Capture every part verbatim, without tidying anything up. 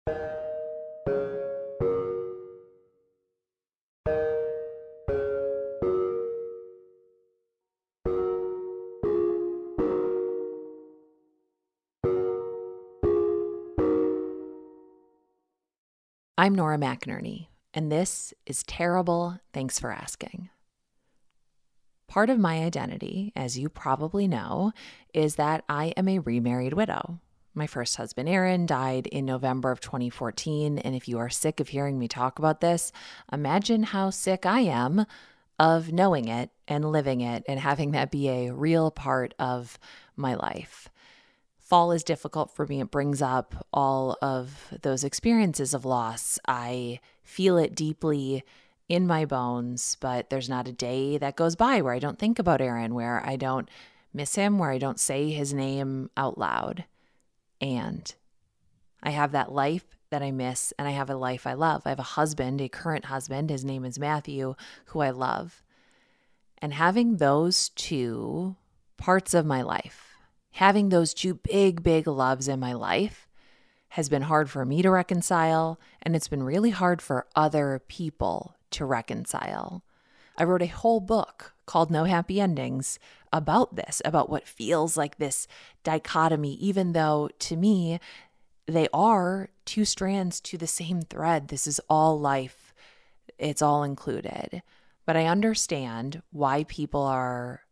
I'm Nora McInerney, and this is Terrible Thanks for Asking. Part of my identity, as you probably know, is that I am a remarried widow. My first husband, Aaron, died in November of twenty fourteen, and if you are sick of hearing me talk about this, imagine how sick I am of knowing it and living it and having that be a real part of my life. Fall is difficult for me. It brings up all of those experiences of loss. I feel it deeply in my bones, but there's not a day that goes by where I don't think about Aaron, where I don't miss him, where I don't say his name out loud. And I have that life that I miss, and I have a life I love. I have a husband, a current husband. His name is Matthew, who I love. And having those two parts of my life, having those two big, big loves in my life has been hard for me to reconcile, and it's been really hard for other people to reconcile. I wrote a whole book called No Happy Endings about this, about what feels like this dichotomy, even though to me, they are two strands to the same thread. This is all life. It's all included. But I understand why people are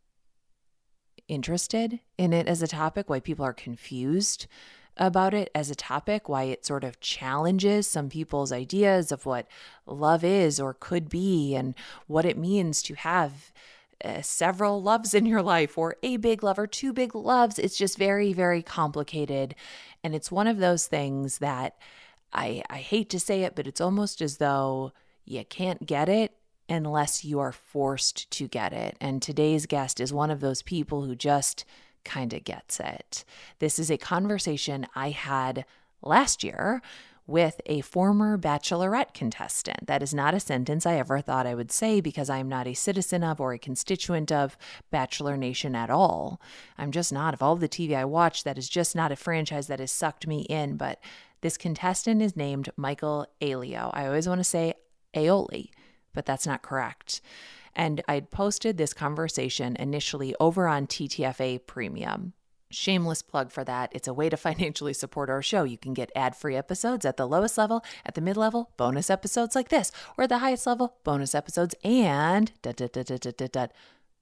interested in it as a topic, why people are confused about it as a topic, why it sort of challenges some people's ideas of what love is or could be and what it means to have uh, several loves in your life or a big love or two big loves. It's just very, very complicated. And it's one of those things that I, I hate to say it, but it's almost as though you can't get it unless you are forced to get it. And today's guest is one of those people who just kind of gets it. This is a conversation I had last year with a former Bachelorette contestant. That is not a sentence I ever thought I would say because I am not a citizen of or a constituent of Bachelor Nation at all. I'm just not. Of all the T V I watch, that is just not a franchise that has sucked me in. But this contestant is named Michael Aolio. I always want to say Aioli, but that's not correct. And I'd posted this conversation initially over on T T F A Premium. Shameless plug for that. It's a way to financially support our show. You can get ad-free episodes at the lowest level, at the mid-level, bonus episodes like this, or at the highest level, bonus episodes and da, da, da, da, da, da, da,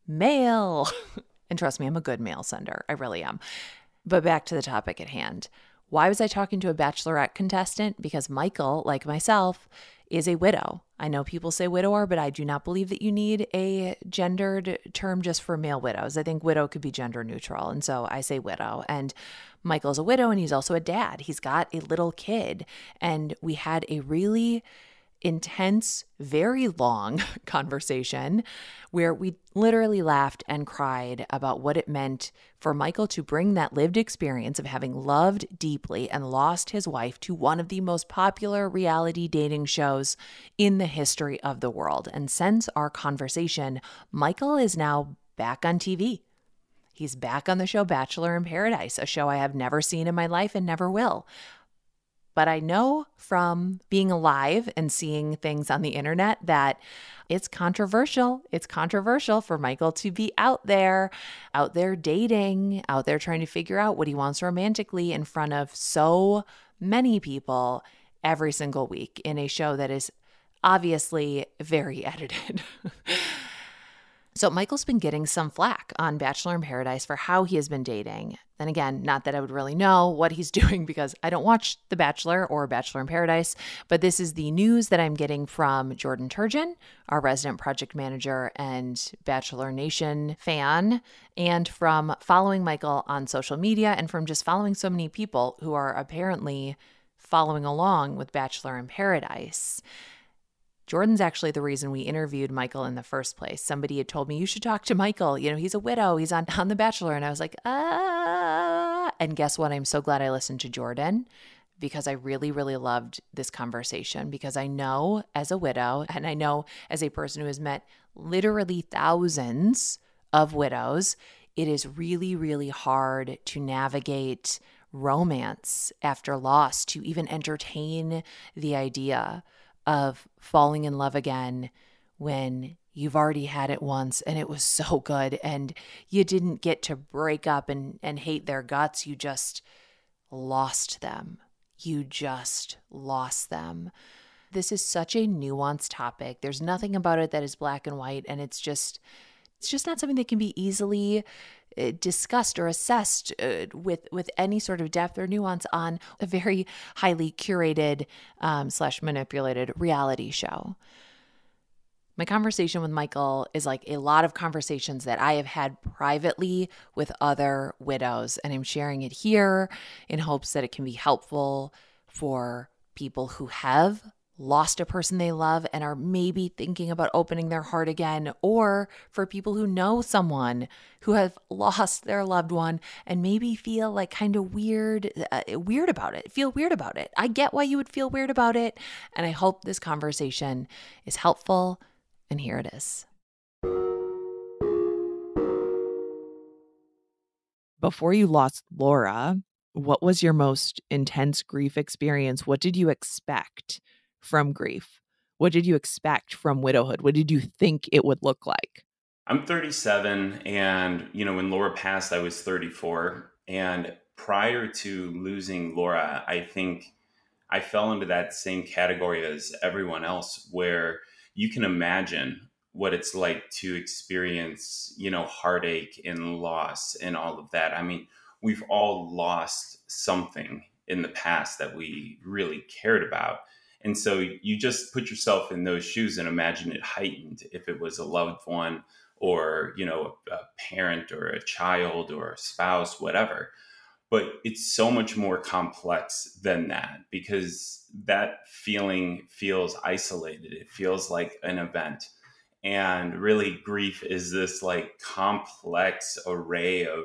mail. And trust me, I'm a good mail sender. I really am. But back to the topic at hand. Why was I talking to a Bachelorette contestant? Because Michael, like myself, is a widow. I know people say widower, but I do not believe that you need a gendered term just for male widows. I think widow could be gender neutral. And so I say widow. And Michael's a widow, and he's also a dad. He's got a little kid. And we had a really intense, very long conversation where we literally laughed and cried about what it meant for Michael to bring that lived experience of having loved deeply and lost his wife to one of the most popular reality dating shows in the history of the world. And since our conversation, Michael is now back on T V. He's back on the show Bachelor in Paradise, a show I have never seen in my life and never will. But I know from being alive and seeing things on the internet that it's controversial. It's controversial for Michael to be out there, out there dating, out there trying to figure out what he wants romantically in front of so many people every single week in a show that is obviously very edited. So Michael's been getting some flack on Bachelor in Paradise for how he has been dating. And again, not that I would really know what he's doing because I don't watch The Bachelor or Bachelor in Paradise, but this is the news that I'm getting from Jordan Turgeon, our resident project manager and Bachelor Nation fan, and from following Michael on social media and from just following so many people who are apparently following along with Bachelor in Paradise. Jordan's actually the reason we interviewed Michael in the first place. Somebody had told me, you should talk to Michael. You know, he's a widow. He's on, on The Bachelor. And I was like, ah. And guess what? I'm so glad I listened to Jordan because I really, really loved this conversation because I know as a widow and I know as a person who has met literally thousands of widows, it is really, really hard to navigate romance after loss to even entertain the idea of falling in love again when you've already had it once and it was so good and you didn't get to break up and, and hate their guts. You just lost them. You just lost them. This is such a nuanced topic. There's nothing about it that is black and white, and it's just it's just not something that can be easily uh, discussed or assessed uh, with with any sort of depth or nuance on a very highly curated um, slash manipulated reality show. My conversation with Michael is like a lot of conversations that I have had privately with other widows, and I'm sharing it here in hopes that it can be helpful for people who have lost a person they love and are maybe thinking about opening their heart again, or for people who know someone who have lost their loved one and maybe feel like kind of weird, uh, weird about it, feel weird about it. I get why you would feel weird about it, and I hope this conversation is helpful, and here it is. Before you lost Laura, what was your most intense grief experience? What did you expect from grief? What did you expect from widowhood? What did you think it would look like? I'm thirty-seven, and you know, when Laura passed, I was thirty-four. And prior to losing Laura, I think I fell into that same category as everyone else, where you can imagine what it's like to experience, you know, heartache and loss and all of that. I mean, we've all lost something in the past that we really cared about. And so you just put yourself in those shoes and imagine it heightened if it was a loved one or, you know, a parent or a child or a spouse, whatever. But it's so much more complex than that, because that feeling feels isolated. It feels like an event. And really, grief is this like complex array of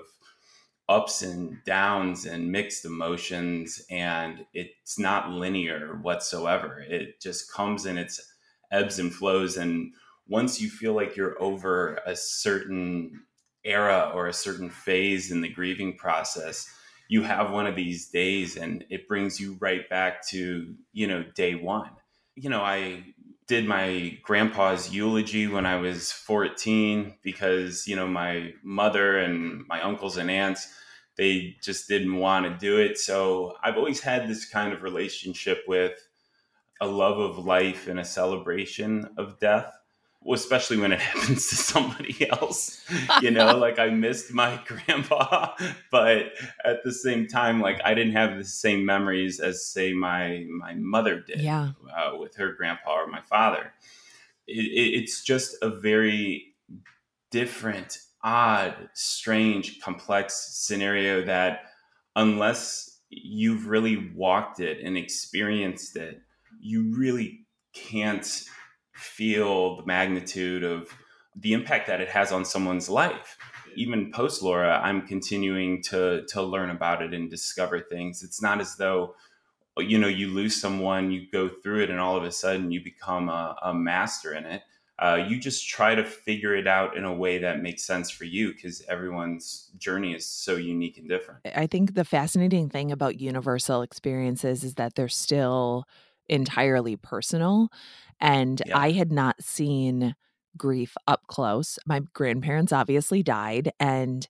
ups and downs and mixed emotions, and it's not linear whatsoever. It just comes in its ebbs and flows. And once you feel like you're over a certain era or a certain phase in the grieving process, you have one of these days and it brings you right back to, you know, day one. You know, I did my grandpa's eulogy when I was fourteen because, you know, my mother and my uncles and aunts, they just didn't want to do it. So I've always had this kind of relationship with a love of life and a celebration of death, especially when it happens to somebody else. You know, like I missed my grandpa, but at the same time, like I didn't have the same memories as, say, my my mother did Yeah. uh, with her grandpa or my father. It, it, it's just a very different, odd, strange, complex scenario that unless you've really walked it and experienced it, you really can't feel the magnitude of the impact that it has on someone's life. Even post Laura, I'm continuing to to learn about it and discover things. It's not as though, you know, you lose someone, you go through it, and all of a sudden you become a, a master in it. Uh, you just try to figure it out in a way that makes sense for you, because everyone's journey is so unique and different. I think the fascinating thing about universal experiences is that they're still entirely personal. And Yeah. I had not seen grief up close. My grandparents obviously died, and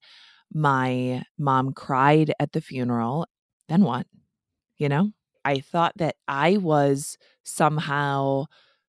my mom cried at the funeral. Then what? You know, I thought that I was somehow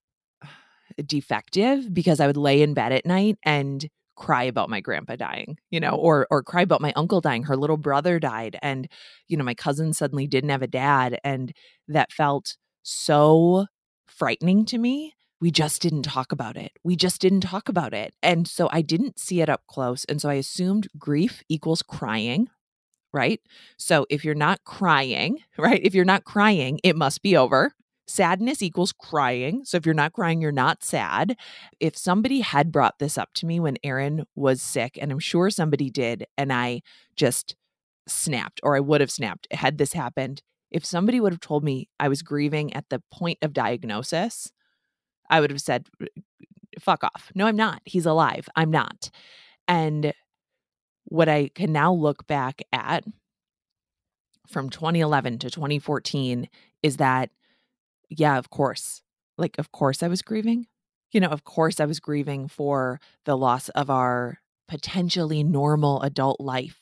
defective because I would lay in bed at night and cry about my grandpa dying, you know, or or cry about my uncle dying. Her little brother died, and you know, my cousin suddenly didn't have a dad, and that felt so frightening to me. We just didn't talk about it. We just didn't talk about it. And so I didn't see it up close, and so I assumed grief equals crying, right? So if you're not crying, right? If you're not crying, it must be over. Sadness equals crying. So if you're not crying, you're not sad. If somebody had brought this up to me when Aaron was sick, and I'm sure somebody did, and I just snapped, or I would have snapped had this happened. If somebody would have told me I was grieving at the point of diagnosis, I would have said, fuck off. No, I'm not. He's alive. I'm not. And what I can now look back at from twenty eleven to twenty fourteen is that, yeah, of course. Like, of course I was grieving. You know, of course I was grieving for the loss of our potentially normal adult life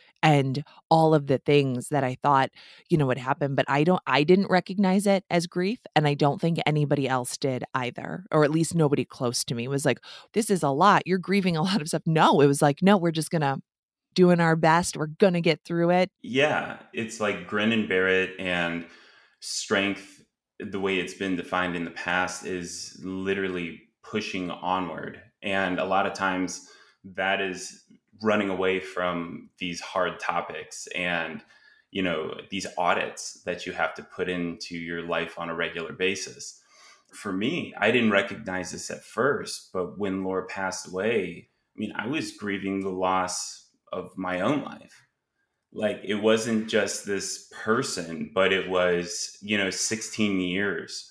and all of the things that I thought, you know, would happen, but I don't I didn't recognize it as grief, and I don't think anybody else did either, or at least nobody close to me was like, "This is a lot. You're grieving a lot of stuff." No, it was like, "No, we're just gonna doing our best. We're gonna get through it." Yeah, it's like grin and bear it, and strength, the way it's been defined in the past, is literally pushing onward. And a lot of times that is running away from these hard topics and, you know, these audits that you have to put into your life on a regular basis. For me, I didn't recognize this at first, but when Laura passed away, I mean, I was grieving the loss of my own life. Like, it wasn't just this person, but it was, you know, sixteen years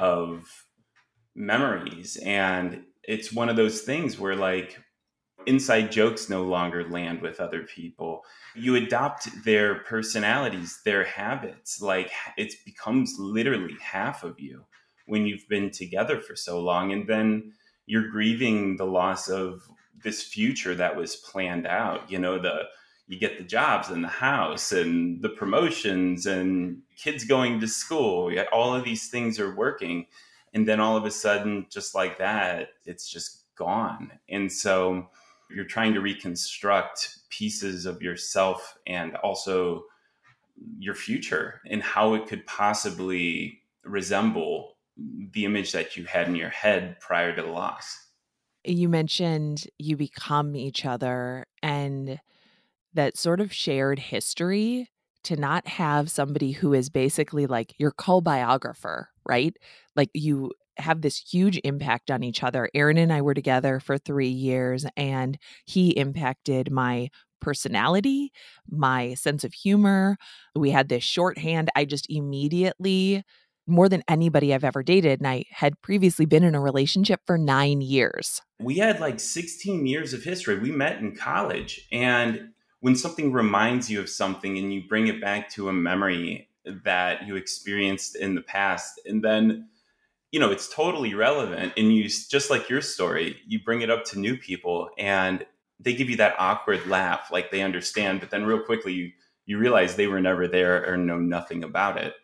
of memories. And it's one of those things where, like, inside jokes no longer land with other people. You adopt their personalities, their habits. Like, it becomes literally half of you when you've been together for so long. And then you're grieving the loss of this future that was planned out. You know, the you get the jobs and the house and the promotions and kids going to school. Yet all of these things are working. And then all of a sudden, just like that, it's just gone. And so you're trying to reconstruct pieces of yourself and also your future and how it could possibly resemble the image that you had in your head prior to the loss. You mentioned you become each other, and that sort of shared history, to not have somebody who is basically like your co-biographer, right? Like, you have this huge impact on each other. Aaron and I were together for three years, and he impacted my personality, my sense of humor. We had this shorthand. I just immediately, more than anybody I've ever dated, and I had previously been in a relationship for nine years. We had like sixteen years of history. We met in college. And when something reminds you of something and you bring it back to a memory that you experienced in the past, and then, you know, it's totally relevant, and you, just like your story, you bring it up to new people and they give you that awkward laugh, like they understand, but then real quickly you, you realize they were never there or know nothing about it.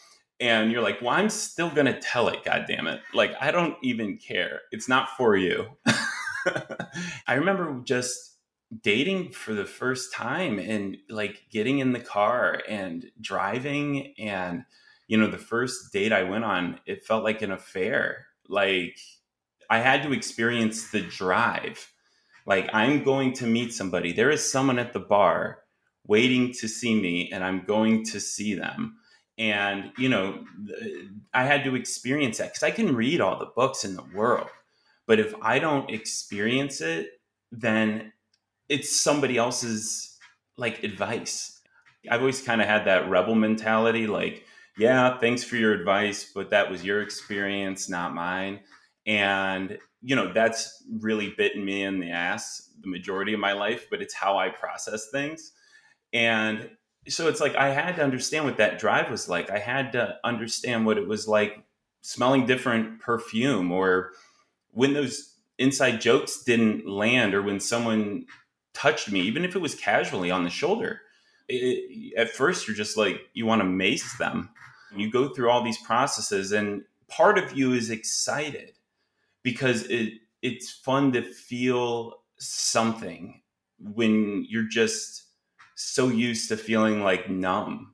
And you're like, well, I'm still going to tell it, God damn it. Like, I don't even care. It's not for you. I remember just dating for the first time and like getting in the car and driving. And, you know, the first date I went on, it felt like an affair. Like, I had to experience the drive. Like, I'm going to meet somebody. There is someone at the bar waiting to see me, and I'm going to see them. And, you know, I had to experience that, because I can read all the books in the world, but if I don't experience it, then it's somebody else's like advice. I've always kind of had that rebel mentality, like, yeah, thanks for your advice, but that was your experience, not mine. And, you know, that's really bitten me in the ass the majority of my life, but it's how I process things. And so it's like, I had to understand what that drive was like. I had to understand what it was like smelling different perfume, or when those inside jokes didn't land, or when someone touched me, even if it was casually on the shoulder. It, at first, you're just like, you want to mace them. You go through all these processes, and part of you is excited because it it's fun to feel something when you're just so used to feeling like numb.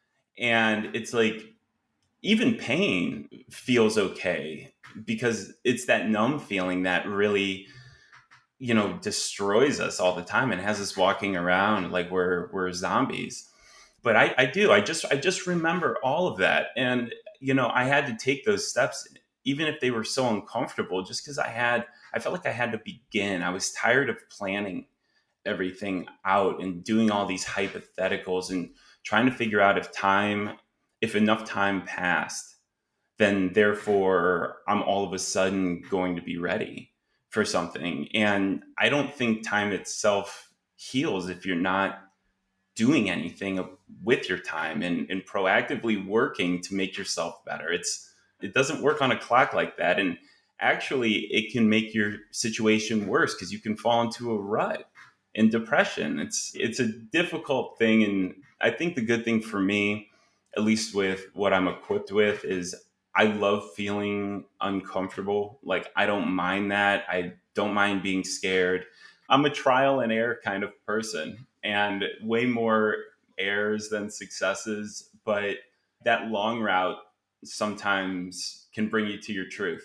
And it's like, even pain feels okay because it's that numb feeling that really, you know, destroys us all the time and has us walking around like we're we're zombies. But I, I do. I just I just remember all of that. And, you know, I had to take those steps, even if they were so uncomfortable, just because I had I felt like I had to begin. I was tired of planning everything out and doing all these hypotheticals and trying to figure out if time, if enough time passed, then therefore I'm all of a sudden going to be ready for something. And I don't think time itself heals if you're not doing anything with your time and, and proactively working to make yourself better. It's it doesn't work on a clock like that. And actually, it can make your situation worse because you can fall into a rut and depression. It's it's a difficult thing. And I think the good thing for me, at least with what I'm equipped with, is I love feeling uncomfortable. Like, I don't mind that. I don't mind being scared. I'm a trial and error kind of person, and way more errors than successes. But that long route sometimes can bring you to your truth.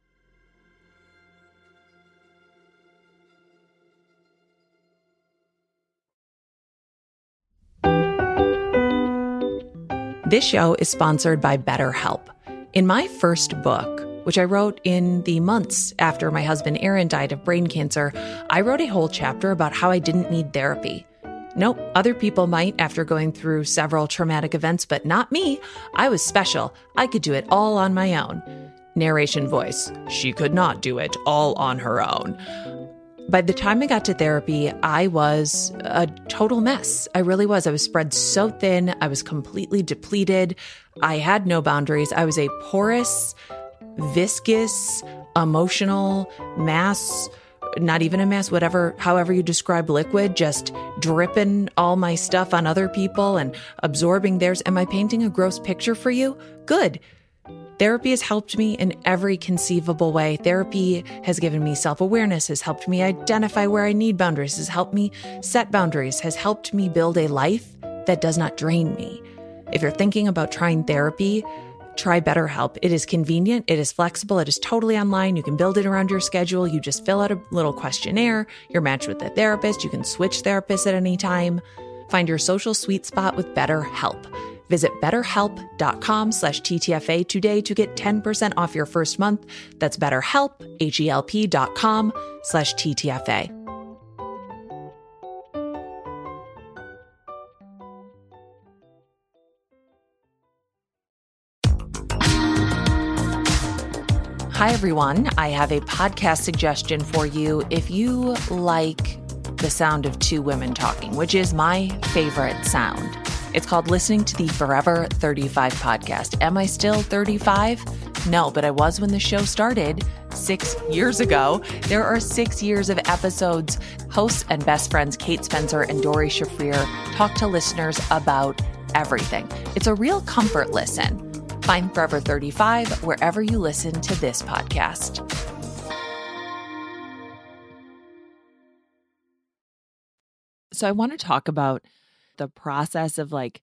This show is sponsored by BetterHelp. In my first book, which I wrote in the months after my husband Aaron died of brain cancer, I wrote a whole chapter about how I didn't need therapy. Nope, other people might after going through several traumatic events, but not me. I was special. I could do it all on my own. Narration voice, she could not do it all on her own. By the time I got to therapy, I was a total mess. I really was. I was spread so thin. I was completely depleted. I had no boundaries. I was a porous, viscous, emotional mass, not even a mass, whatever, however you describe liquid, just dripping all my stuff on other people and absorbing theirs. Am I painting a gross picture for you? Good. Therapy has helped me in every conceivable way. Therapy has given me self-awareness, has helped me identify where I need boundaries, has helped me set boundaries, has helped me build a life that does not drain me. If you're thinking about trying therapy, try BetterHelp. It is convenient. It is flexible. It is totally online. You can build it around your schedule. You just fill out a little questionnaire. You're matched with a therapist. You can switch therapists at any time. Find your social sweet spot with BetterHelp. Visit betterhelp.com slash TTFA today to get ten percent off your first month. That's betterhelp, H-E-L-P dot com slash TTFA. Hi, everyone. I have a podcast suggestion for you. If you like the sound of two women talking, which is my favorite sound, it's called listening to the Forever thirty-five podcast. Am I still thirty-five? No, but I was when the show started six years ago. There are six years of episodes. Hosts and best friends Kate Spencer and Dori Shafrir talk to listeners about everything. It's a real comfort listen. Find Forever thirty-five wherever you listen to this podcast. So I want to talk about the process of like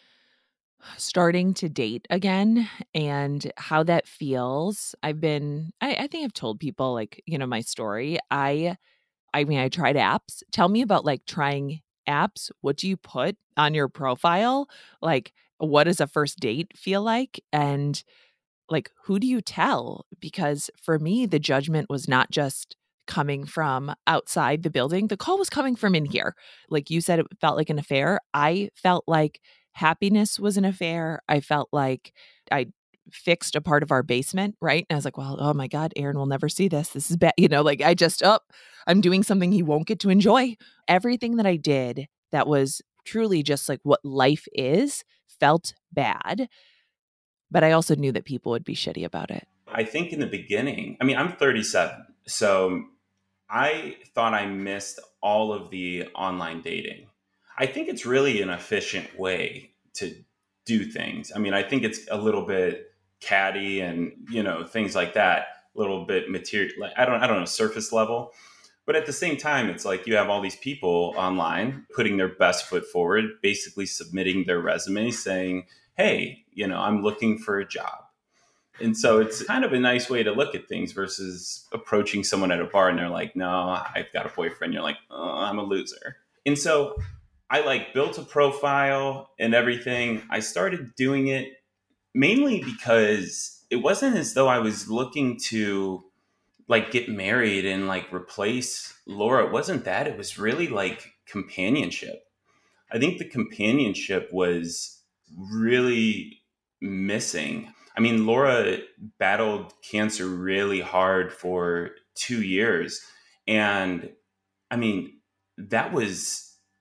starting to date again and how that feels. I've been, I, I think I've told people like, you know, my story. I, I mean, I tried apps. Tell me about like trying apps. What do you put on your profile? Like, what does a first date feel like? And like, who do you tell? Because for me, the judgment was not just coming from outside the building. The call was coming from in here. Like you said, it felt like an affair. I felt like happiness was an affair. I felt like I fixed a part of our basement, right? And I was like, well, oh my God, Aaron will never see this. This is bad. You know, like I just, oh, I'm doing something he won't get to enjoy. Everything that I did that was truly just like what life is felt bad. But I also knew that people would be shitty about it. I think in the beginning, I mean, I'm thirty-seven. So I thought I missed all of the online dating. I think it's really an efficient way to do things. I mean, I think it's a little bit catty and, you know, things like that, a little bit material, like, I don't, I don't know, surface level. But at the same time, it's like you have all these people online putting their best foot forward, basically submitting their resume saying, hey, you know, I'm looking for a job. And so it's kind of a nice way to look at things versus approaching someone at a bar and they're like, no, I've got a boyfriend. You're like, oh, I'm a loser. And so I like built a profile and everything. I started doing it mainly because it wasn't as though I was looking to like get married and like replace Laura. It wasn't that. It was really like companionship. I think the companionship was really missing. I mean, Laura battled cancer really hard for two years. And I mean, that was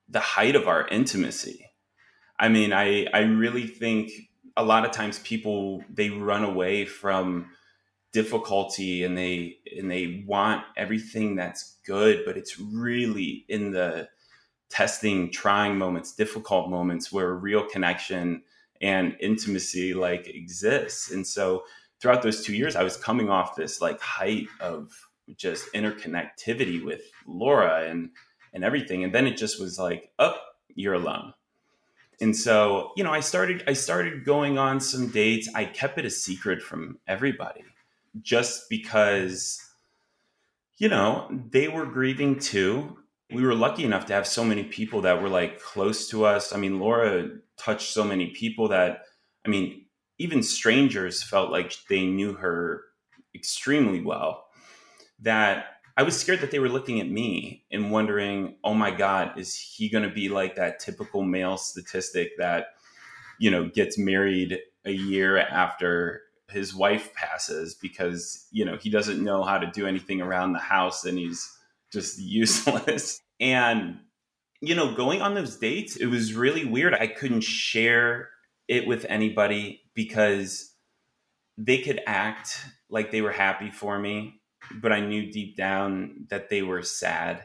the height of our intimacy. I mean, I, I really think a lot of times people, they run away from difficulty and they, and they want everything that's good, but it's really in the testing, trying moments, difficult moments where real connection and intimacy like exists. And so throughout those two years, I was coming off this like height of just interconnectivity with Laura and, and everything. And then it just was like, oh, you're alone. And so, you know, I started, I started going on some dates. I kept it a secret from everybody just because, you know, they were grieving too. We were lucky enough to have so many people that were like close to us. I mean, Laura touched so many people that, I mean, even strangers felt like they knew her extremely well, that I was scared that they were looking at me and wondering, oh my God, is he going to be like that typical male statistic that, you know, gets married a year after his wife passes because, you know, he doesn't know how to do anything around the house and he's just useless. And, you know, going on those dates, it was really weird. I couldn't share it with anybody because they could act like they were happy for me, but I knew deep down that they were sad,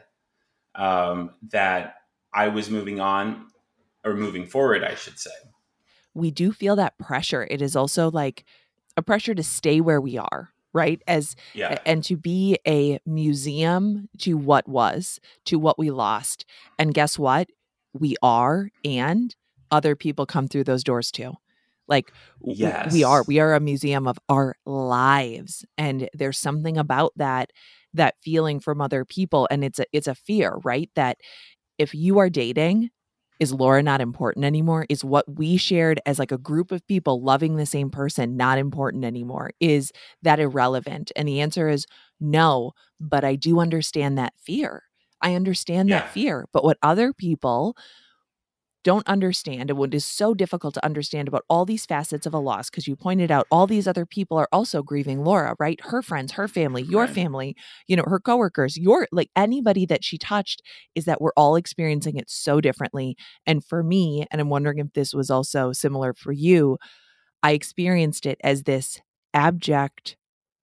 um, that I was moving on or moving forward, I should say. We do feel that pressure. It is also like a pressure to stay where we are, right? As Yeah. and to be a museum to what was, to what we lost. And guess what? We are, and other people come through those doors too. Like w- Yes. we are, we are a museum of our lives. And there's something about that, that feeling from other people. And it's a, it's a fear, right? That if you are dating, is Laura not important anymore? Is what we shared as like a group of people loving the same person not important anymore? Is that irrelevant? And the answer is no, but I do understand that fear. I understand Yeah. that fear. But what other people don't understand, and what is so difficult to understand about all these facets of a loss, because you pointed out all these other people are also grieving Laura, right? Her friends, her family, your Right. family, you know, her coworkers, your, like anybody that she touched, is that we're all experiencing it so differently. And for me, and I'm wondering if this was also similar for you, I experienced it as this abject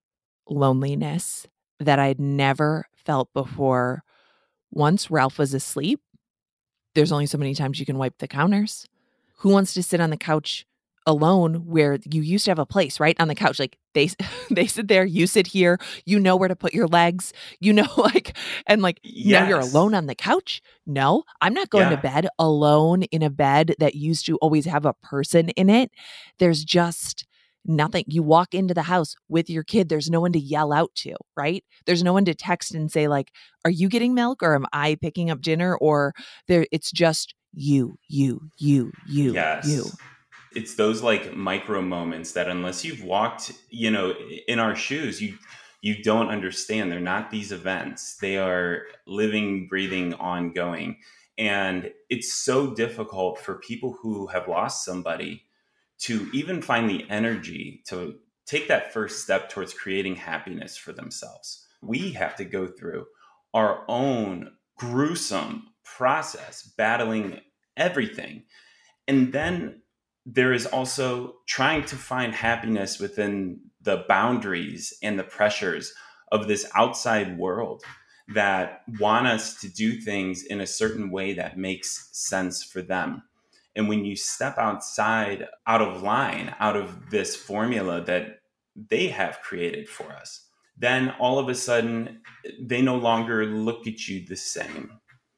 loneliness that I'd never felt before. Once Ralph was asleep, there's only so many times you can wipe the counters. Who wants to sit on the couch alone where you used to have a place, right? On the couch. Like they they sit there, you sit here, you know where to put your legs, you know, like, and like now you're Yes. alone on the couch. No, I'm not going Yeah. to bed alone in a bed that used to always have a person in it. There's just nothing. You walk into the house with your kid, there's no one to yell out to, right? There's no one to text and say like, are you getting milk or am I picking up dinner? Or there, it's just you, you, you, you, Yes. you. It's those like micro moments that unless you've walked, you know, in our shoes, you you don't understand. They're not these events. They are living, breathing, ongoing. And it's so difficult for people who have lost somebody to even find the energy to take that first step towards creating happiness for themselves. We have to go through our own gruesome process, battling everything. And then there is also trying to find happiness within the boundaries and the pressures of this outside world that want us to do things in a certain way that makes sense for them. And when you step outside, out of line, out of this formula that they have created for us, then all of a sudden they no longer look at you the same.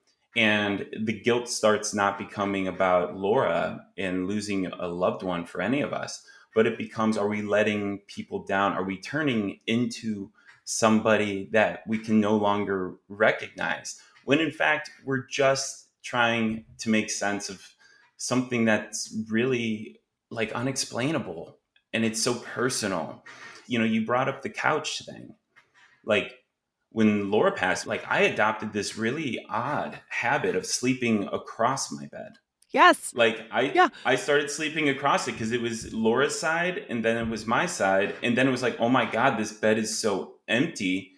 And the guilt starts not becoming about Laura and losing a loved one for any of us, but it becomes, are we letting people down? Are we turning into somebody that we can no longer recognize? When in fact, we're just trying to make sense of something that's really like unexplainable. And it's so personal. You know, you brought up the couch thing. Like, when Laura passed, like I adopted this really odd habit of sleeping across my bed. Yes. Like I, Yeah. I started sleeping across it because it was Laura's side and then it was my side. And then it was like, oh my God, this bed is so empty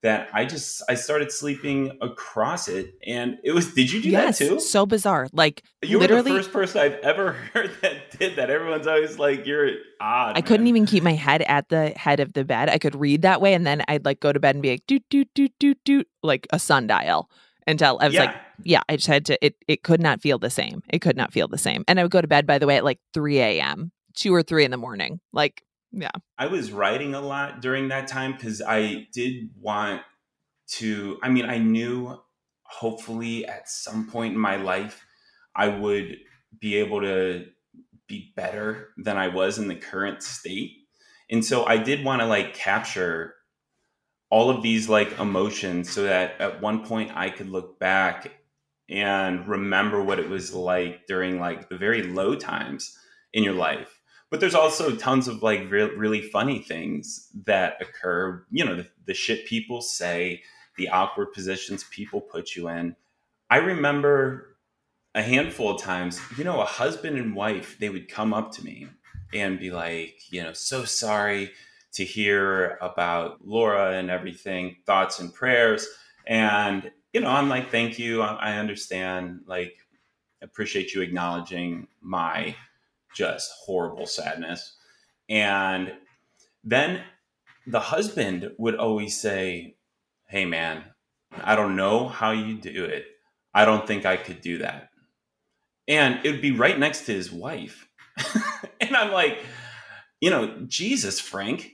that I just, I started sleeping across it. And it was, did you do yes, that too? So bizarre. Like You literally, were the first person I've ever heard that did that. Everyone's always like, you're odd. I man. couldn't even keep my head at the head of the bed. I could read that way. And then I'd like go to bed and be like, doot, doot, doot, doot, doot, like a sundial until I was Yeah. like, yeah, I just had to, it, it could not feel the same. It could not feel the same. And I would go to bed, by the way, at like three a.m., two or three in the morning. Like, yeah. I was writing a lot during that time because I did want to, I mean, I knew hopefully at some point in my life, I would be able to be better than I was in the current state. And so I did want to like capture all of these like emotions so that at one point I could look back and remember what it was like during like the very low times in your life. But there's also tons of like re- really funny things that occur, you know, the, the shit people say, the awkward positions people put you in. I remember a handful of times, you know, a husband and wife, they would come up to me and be like, you know, so sorry to hear about Laura and everything, thoughts and prayers. And, you know, I'm like, thank you. I, I understand. Like, appreciate you acknowledging my just horrible sadness. And then the husband would always say, hey, man, I don't know how you do it. I don't think I could do that. And it would be right next to his wife. And I'm like, you know, Jesus, Frank,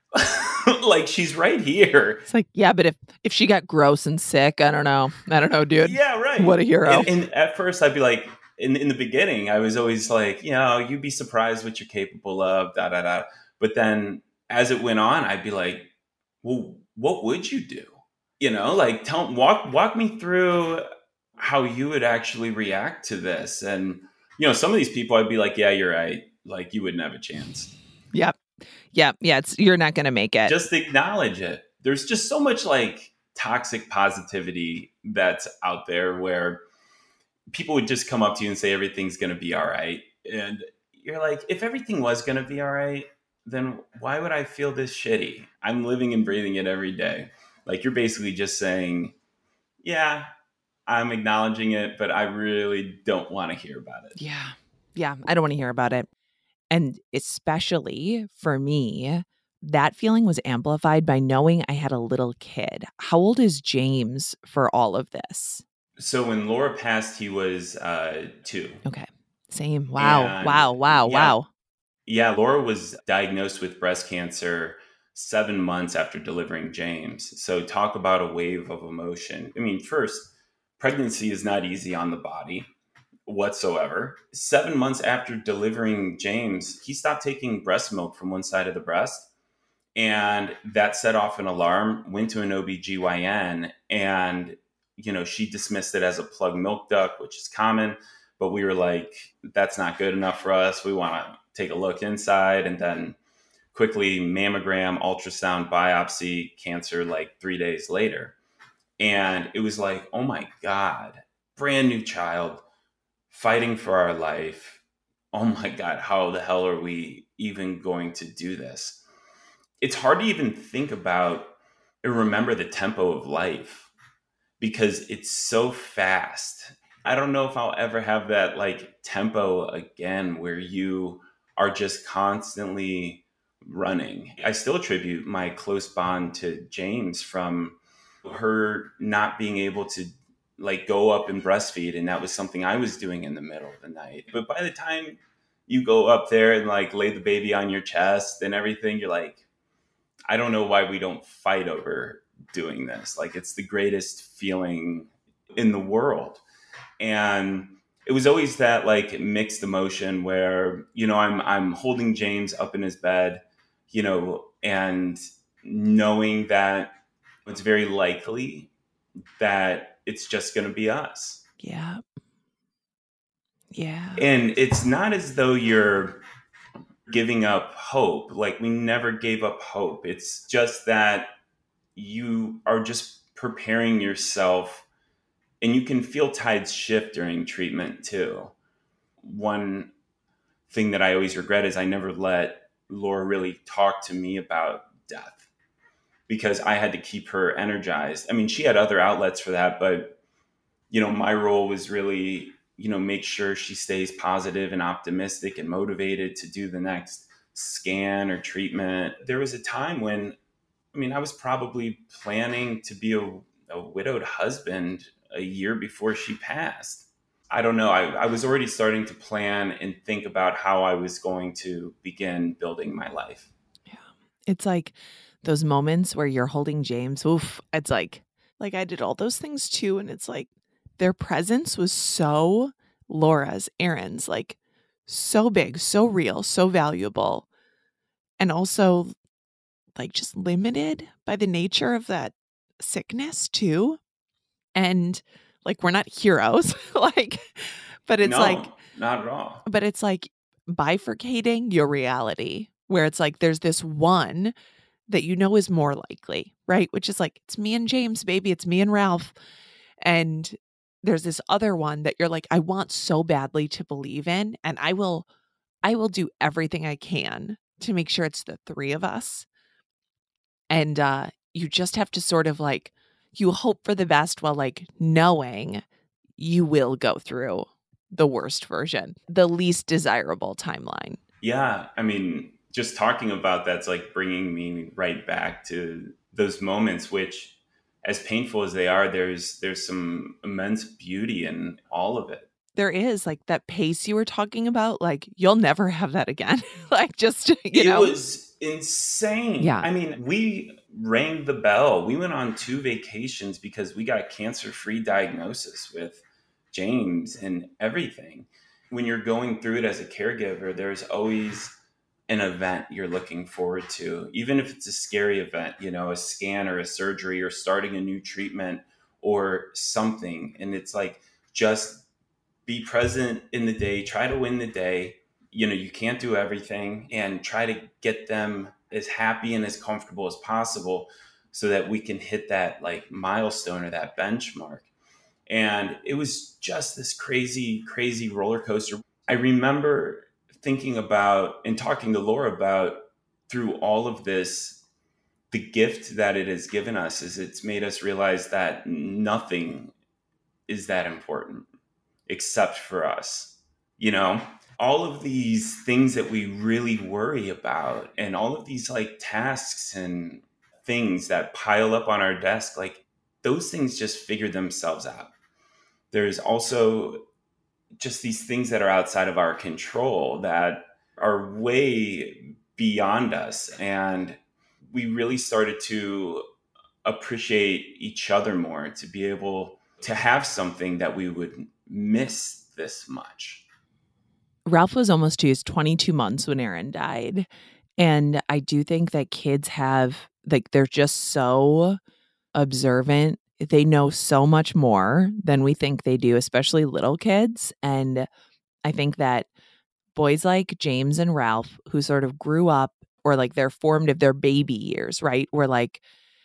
like she's right here. It's like, yeah, but if, if she got gross and sick, I don't know. I don't know, dude. Yeah, right. What a hero. And, and at first I'd be like, in, in the beginning, I was always like, you know, you'd be surprised what you're capable of, da, da, da. But then as it went on, I'd be like, well, what would you do? You know, like tell, walk, walk me through how you would actually react to this. And, you know, some of these people I'd be like, yeah, you're right. Like you wouldn't have a chance. Yep. Yeah. Yeah. It's, you're not going to make it. Just acknowledge it. There's just so much like toxic positivity that's out there where people would just come up to you and say, everything's going to be all right. And you're like, if everything was going to be all right, then why would I feel this shitty? I'm living and breathing it every day. Like you're basically just saying, yeah, I'm acknowledging it, but I really don't want to hear about it. Yeah. Yeah. I don't want to hear about it. And especially for me, that feeling was amplified by knowing I had a little kid. How old is James for all of this? So when Laura passed, he was uh, two. Okay. Same. Wow. And wow. Wow. Yeah, wow. Yeah. Laura was diagnosed with breast cancer seven months after delivering James. So talk about a wave of emotion. I mean, first, pregnancy is not easy on the body whatsoever. Seven months after delivering James, he stopped taking breast milk from one side of the breast. And that set off an alarm, went to an O B G Y N, and, you know, she dismissed it as a plugged milk duct, which is common. But we were like, that's not good enough for us. We want to take a look inside. And then quickly mammogram, ultrasound, biopsy, cancer like three days later. And it was like, oh my God, brand new child, fighting for our life. Oh my God, how the hell are we even going to do this? It's hard to even think about or remember the tempo of life because it's so fast. I don't know if I'll ever have that like tempo again where you are just constantly running. I still attribute my close bond to James from her not being able to like go up and breastfeed. And that was something I was doing in the middle of the night. But by the time you go up there and like lay the baby on your chest and everything, you're like, I don't know why we don't fight over doing this. Like it's the greatest feeling in the world. And it was always that like mixed emotion where, you know, I'm, I'm holding James up in his bed, you know, and knowing that it's very likely that it's just going to be us. Yeah. Yeah. And it's not as though you're giving up hope. Like we never gave up hope. It's just that you are just preparing yourself, and you can feel tides shift during treatment too. One thing that I always regret is I never let Laura really talk to me about death. because I had to keep her energized. I mean, she had other outlets for that, but you know, my role was really, you know, make sure she stays positive and optimistic and motivated to do the next scan or treatment. There was a time when, I mean, I was probably planning to be a, a widowed husband a year before she passed. I don't know. I, I was already starting to plan and think about how I was going to begin building my life. Yeah. It's like those moments where you're holding James. Oof. It's like, like I did all those things too. And it's like their presence was so Laura's, Erin's, like so big, so real, so valuable. And also like just limited by the nature of that sickness too. And like we're not heroes, like, but it's no, like not at all. But it's like bifurcating your reality where it's like there's this one that you know is more likely, right? Which is like, it's me and James, baby. It's me and Ralph. And there's this other one that you're like, I want so badly to believe in. And I will, I will do everything I can to make sure it's the three of us. And uh, you just have to sort of like, you hope for the best while like knowing you will go through the worst version, the least desirable timeline. Yeah. I mean, just talking about that's like bringing me right back to those moments, which as painful as they are, there's, there's some immense beauty in all of it. There is like that pace you were talking about. Like you'll never have that again. Like just, you it know, It was insane. Yeah. I mean, we rang the bell. We went on two vacations because we got a cancer-free diagnosis with James and everything. When you're going through it as a caregiver, there's always an event you're looking forward to, even if it's a scary event, you know, a scan or a surgery or starting a new treatment or something. And it's like, just be present in the day, try to win the day. You know, you can't do everything, and try to get them as happy and as comfortable as possible so that we can hit that like milestone or that benchmark. And it was just this crazy, crazy roller coaster. I remember thinking about and talking to Laura about, through all of this, the gift that it has given us is it's made us realize that nothing is that important except for us. You know, all of these things that we really worry about and all of these like tasks and things that pile up on our desk, like those things just figure themselves out. There's also just these things that are outside of our control that are way beyond us. And we really started to appreciate each other more, to be able to have something that we would miss this much. Ralph was almost to his twenty-two months when Erin died. And I do think that kids have, like, they're just so observant. They know so much more than we think they do, especially little kids. And I think that boys like James and Ralph, who sort of grew up, or like their formative, their baby years, right, were like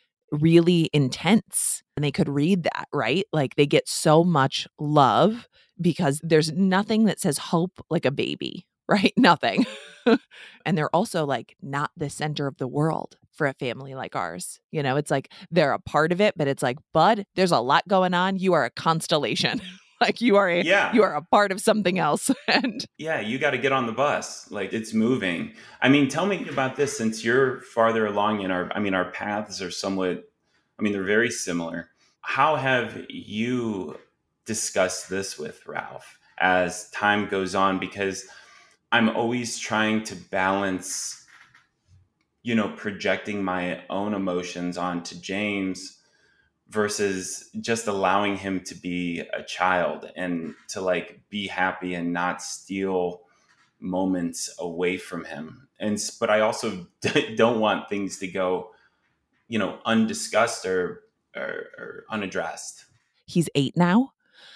really intense, and they could read that, right? Like they get so much love because there's nothing that says hope like a baby, right? Nothing. And they're also like not the center of the world for a family like ours. You know, it's like they're a part of it, but it's like, bud, there's a lot going on. You are a constellation. Like you are a yeah. you are a part of something else. And yeah, you got to get on the bus. Like it's moving. I mean, tell me about this, since you're farther along in our, I mean, our paths are somewhat, I mean, they're very similar. How have you discussed this with Ralph as time goes on? Because I'm always trying to balance, you know, projecting my own emotions onto James versus just allowing him to be a child and to like be happy and not steal moments away from him. And, but I also don't want things to go, you know, undiscussed or, or, or unaddressed. He's eight now.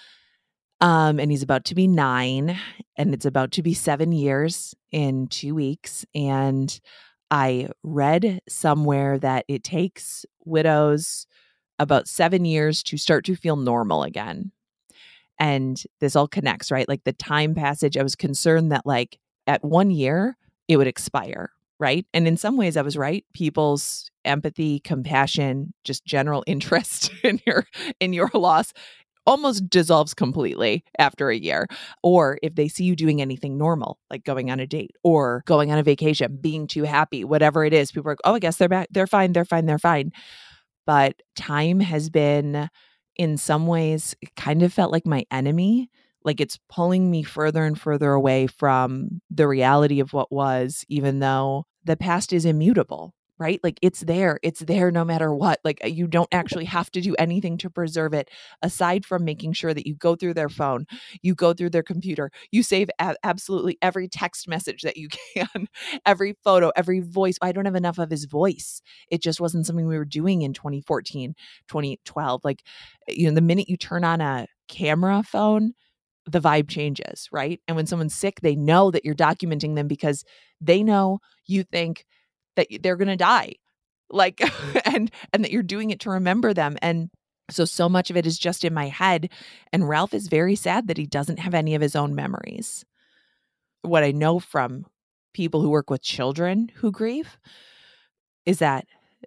Um, and he's about to be nine, and it's about to be seven years in two weeks. And I read somewhere that it takes widows about seven years to start to feel normal again. And this all connects, right? Like the time passage, I was concerned that like at one year, it would expire, right? And in some ways I was right. People's empathy, compassion, just general interest in your in your loss almost dissolves completely after a year. Or if they see you doing anything normal, like going on a date or going on a vacation, being too happy, whatever it is, people are like, oh, I guess they're back. They're fine. They're fine. They're fine. But time has been, in some ways, it kind of felt like my enemy. Like it's pulling me further and further away from the reality of what was, even though the past is immutable, right? Like it's there. It's there no matter what. Like you don't actually have to do anything to preserve it aside from making sure that you go through their phone, you go through their computer, you save a- absolutely every text message that you can, every photo, every voice. I don't have enough of his voice. It just wasn't something we were doing in twenty fourteen, twenty twelve. Like, you know, the minute you turn on a camera phone, the vibe changes, right? And when someone's sick, they know that you're documenting them because they know you think that they're going to die. Like, and, and that you're doing it to remember them. And so, so much of it is just in my head. And Ralph is very sad that he doesn't have any of his own memories. What I know from people who work with children who grieve is that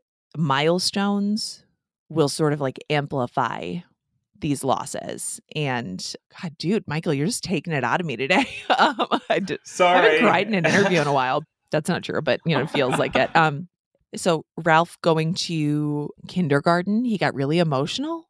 milestones will sort of like amplify these losses. And God, dude, Michael, you're just taking it out of me today. um, I, d- Sorry. I haven't cried in an interview in a while. That's not true, but you know, it feels like it. Um, so Ralph going to kindergarten, he got really emotional,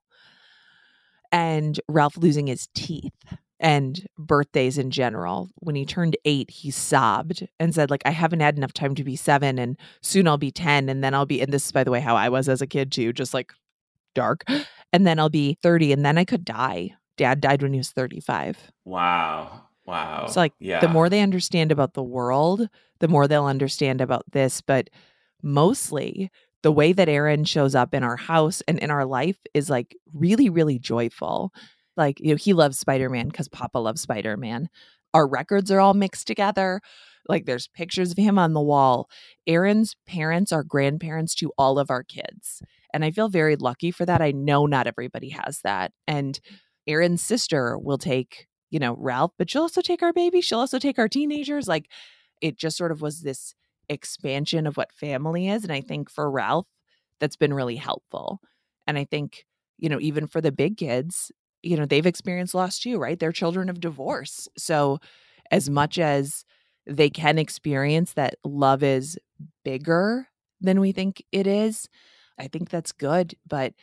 and Ralph losing his teeth and birthdays in general. When he turned eight, he sobbed and said, like, I haven't had enough time to be seven, and soon I'll be ten, and then I'll be, and this is, by the way, how I was as a kid too, just like dark. And then I'll be thirty, and then I could die. Dad died when he was thirty-five. Wow. Wow. So like yeah. the more they understand about the world, the more they'll understand about this. But mostly the way that Aaron shows up in our house and in our life is like really, really joyful. Like, you know, he loves Spider-Man because Papa loves Spider-Man. Our records are all mixed together. Like there's pictures of him on the wall. Aaron's parents are grandparents to all of our kids. And I feel very lucky for that. I know not everybody has that. And Aaron's sister will take, you know, Ralph, but she'll also take our baby. She'll also take our teenagers. Like it just sort of was this expansion of what family is. And I think for Ralph, that's been really helpful. And I think, you know, even for the big kids, you know, they've experienced loss too, right? They're children of divorce. So as much as they can experience that love is bigger than we think it is, I think that's good. But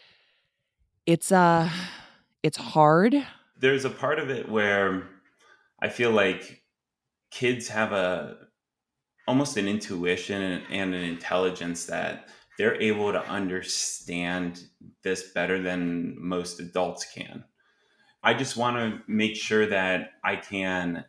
it's uh it's hard. There's a part of it where I feel like kids have a almost an intuition and, and an intelligence that they're able to understand this better than most adults can. I just want to make sure that I can,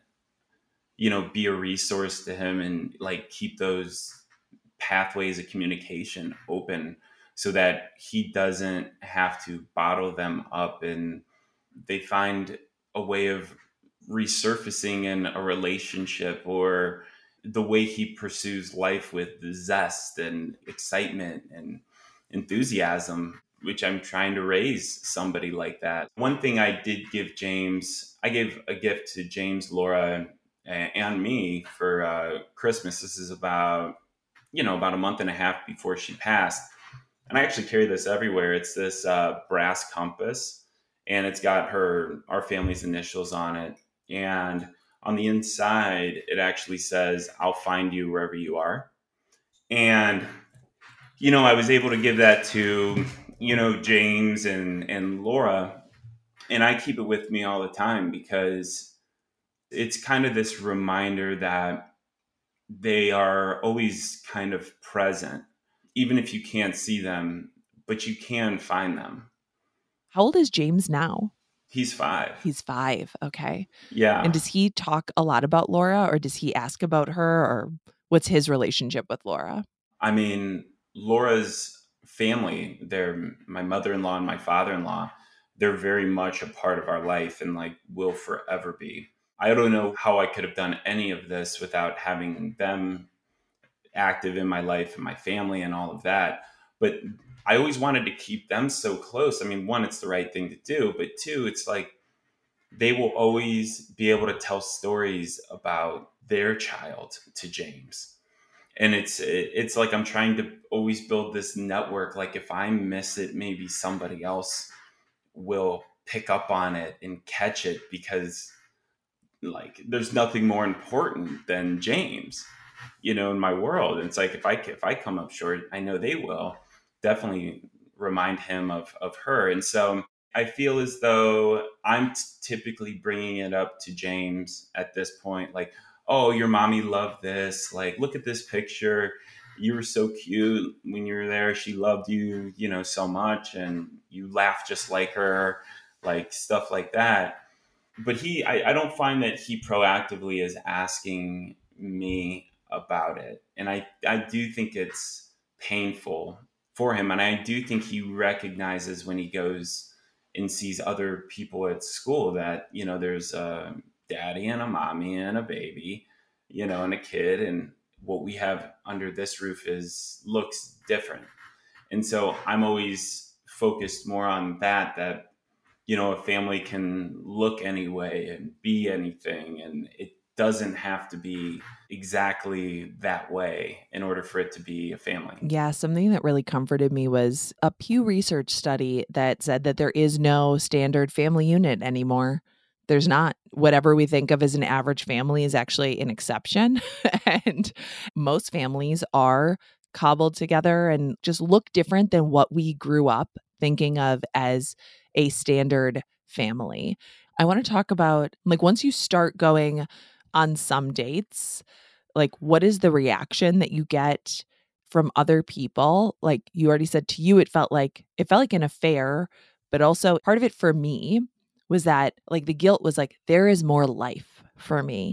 you know, be a resource to him and like keep those pathways of communication open so that he doesn't have to bottle them up and they find a way of resurfacing in a relationship or the way he pursues life with zest and excitement and enthusiasm, which I'm trying to raise somebody like that. One thing I did give James, I gave a gift to James, Laura, and me for uh, Christmas. This is about, you know, about a month and a half before she passed. And I actually carry this everywhere. It's this uh, brass compass, and it's got her, our family's initials on it. And on the inside, it actually says, I'll find you wherever you are. And, you know, I was able to give that to, you know, James and, and Laura. And I keep it with me all the time because it's kind of this reminder that they are always kind of present, even if you can't see them, but you can find them. How old is James now? He's five. He's five. Okay. Yeah. And does he talk a lot about Laura, or does he ask about her, or what's his relationship with Laura? I mean, Laura's family, they're my mother-in-law and my father-in-law, they're very much a part of our life and like will forever be. I don't know how I could have done any of this without having them active in my life and my family and all of that. But I always wanted to keep them so close. I mean, one, it's the right thing to do, but two, it's like they will always be able to tell stories about their child to James. And it's it, it's like I'm trying to always build this network. Like if I miss it, maybe somebody else will pick up on it and catch it, because like there's nothing more important than James, you know, in my world. And it's like if I if I come up short, I know they will definitely remind him of of her. And so I feel as though I'm t- typically bringing it up to James at this point, like, oh, your mommy loved this. Like, look at this picture. You were so cute when you were there. She loved you, you know, so much, and you laughed just like her, like stuff like that. But he, I, I don't find that he proactively is asking me about it. And I, I do think it's painful for him. And I do think he recognizes when he goes and sees other people at school that, you know, there's a daddy and a mommy and a baby, you know, and a kid. And what we have under this roof is looks different. And so I'm always focused more on that, that you know, a family can look any way and be anything, and it doesn't have to be exactly that way in order for it to be a family. Yeah, something that really comforted me was a Pew Research study that said that there is no standard family unit anymore. There's not. Whatever we think of as an average family is actually an exception. And most families are cobbled together and just look different than what we grew up thinking of as a standard family. I want to talk about, like, once you start going on some dates, like, what is the reaction that you get from other people? Like you already said, to you, it felt like it felt like an affair, but also part of it for me was that, like, the guilt was like, there is more life for me.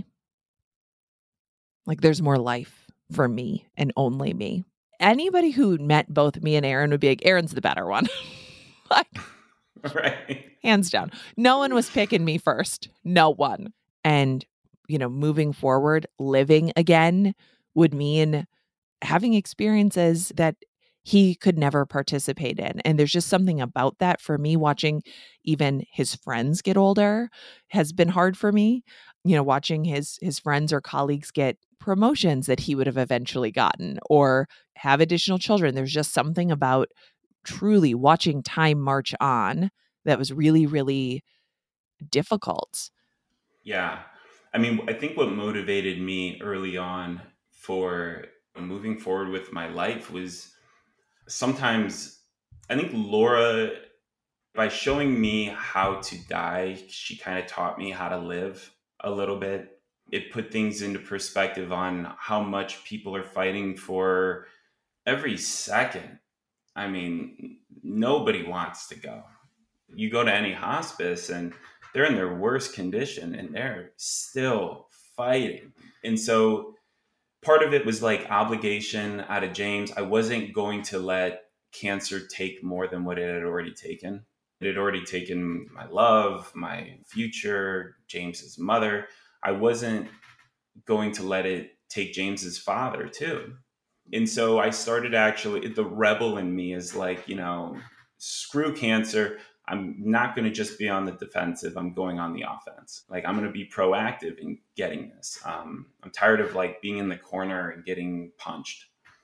Like there's more life for me and only me. Anybody who met both me and Aaron would be like, Aaron's the better one. Like, Right. hands down. No one was picking me first. No one. And, you know, moving forward, living again would mean having experiences that he could never participate in. And there's just something about that for me. Watching even his friends get older has been hard for me. You know, watching his his friends or colleagues get promotions that he would have eventually gotten, or have additional children. There's just something about truly watching time march on that was really, really difficult. Yeah. I mean, I think what motivated me early on for moving forward with my life was sometimes I think Laura, by showing me how to die, she kind of taught me how to live a little bit. It put things into perspective on how much people are fighting for every second. I mean, nobody wants to go. You go to any hospice and they're in their worst condition and they're still fighting. And so part of it was like obligation out of James. I wasn't going to let cancer take more than what it had already taken. It had already taken my love, my future, James's mother. I wasn't going to let it take James's father too. And so I started actually, the rebel in me is like, you know, screw cancer. I'm not going to just be on the defensive. I'm going on the offense. Like, I'm going to be proactive in getting this. Um, I'm tired of like being in the corner and getting punched.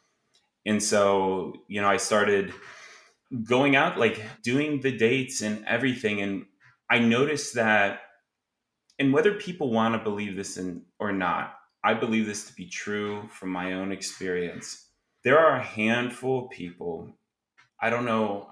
And so, you know, I started going out, like doing the dates and everything. And I noticed that, and whether people want to believe this in, or not, I believe this to be true from my own experience. There are a handful of people, I don't know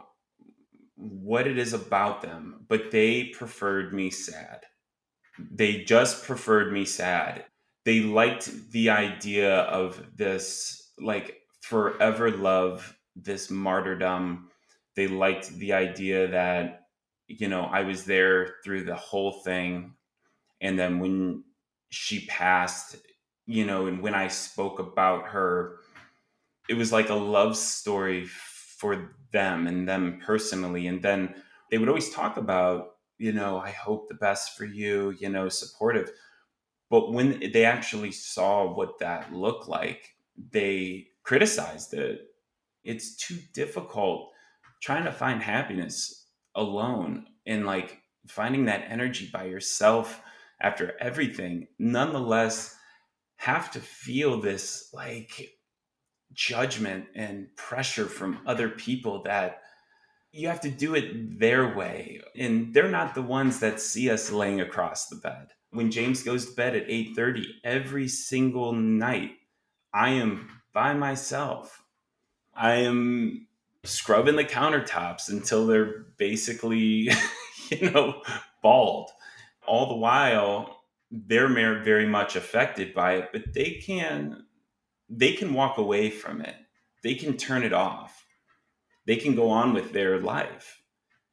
what it is about them, but they preferred me sad. They just preferred me sad. They liked the idea of this, like, forever love, this martyrdom. They liked the idea that, you know, I was there through the whole thing. And then when she passed, you know, and when I spoke about her, it was like a love story for them and them personally. And then they would always talk about, you know, I hope the best for you, you know, supportive. But when they actually saw what that looked like, they criticized it. It's too difficult trying to find happiness alone, and like finding that energy by yourself after everything. Nonetheless, have to feel this like judgment and pressure from other people that you have to do it their way. And they're not the ones that see us laying across the bed. When James goes to bed at eight thirty every single night, I am by myself. I am scrubbing the countertops until they're basically, you know, bald. All the while, they're very much affected by it, but they can they can walk away from it. They can turn it off. They can go on with their life.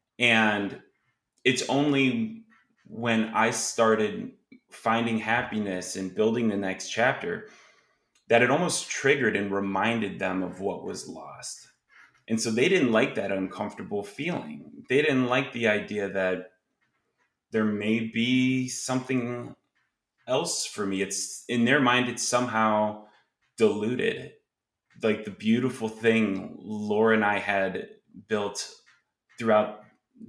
And it's only when I started finding happiness and building the next chapter that it almost triggered and reminded them of what was lost. And so they didn't like that uncomfortable feeling. They didn't like the idea that there may be something else for me. It's in their mind, it's somehow diluted. Like the beautiful thing Laura and I had built throughout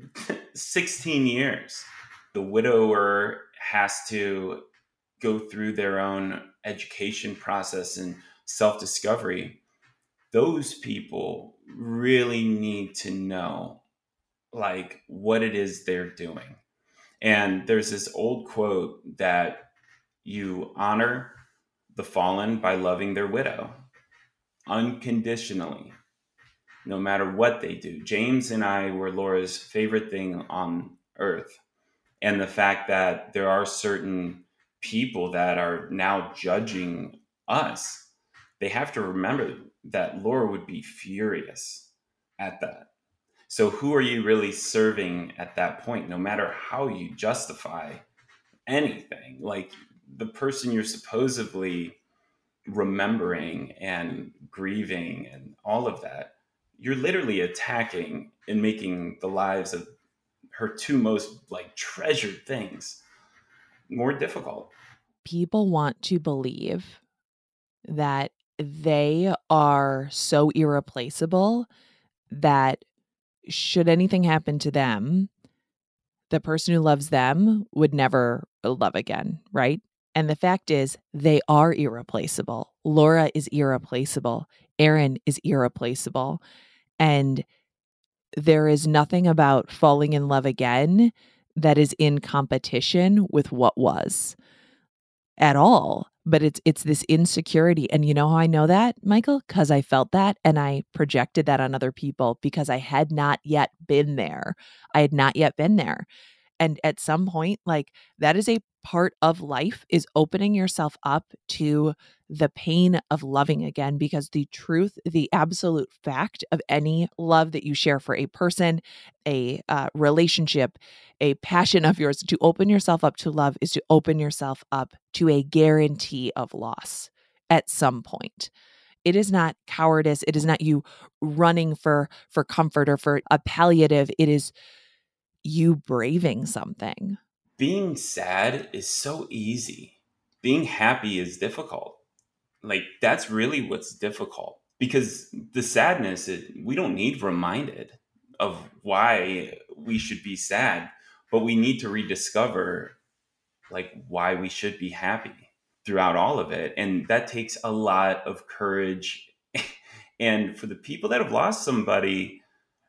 sixteen years. The widower has to go through their own education process and self-discovery. Those people really need to know like what it is they're doing. And there's this old quote that you honor the fallen by loving their widow unconditionally, no matter what they do. James and I were Laura's favorite thing on earth. And the fact that there are certain people that are now judging us, they have to remember that Laura would be furious at that. So who are you really serving at that point? No matter how you justify anything, like the person you're supposedly remembering and grieving and all of that, you're literally attacking and making the lives of her two most like treasured things more difficult. People want to believe that they are so irreplaceable that should anything happen to them, the person who loves them would never love again, right? And the fact is, they are irreplaceable. Laura is irreplaceable. Aaron is irreplaceable. And there is nothing about falling in love again that is in competition with what was at all. But it's it's this insecurity. And you know how I know that, Michael? Because I felt that and I projected that on other people because I had not yet been there. I had not yet been there. And at some point, like that is a part of life, is opening yourself up to the pain of loving again, because the truth, the absolute fact of any love that you share for a person, a uh, relationship, a passion of yours, to open yourself up to love is to open yourself up to a guarantee of loss at some point. It is not cowardice. It is not you running for for comfort or for a palliative. It is you braving something. Being sad is so easy. Being happy is difficult. Like that's really what's difficult, because the sadness, it, we don't need reminded of why we should be sad, but we need to rediscover like why we should be happy throughout all of it. And that takes a lot of courage. And for the people that have lost somebody,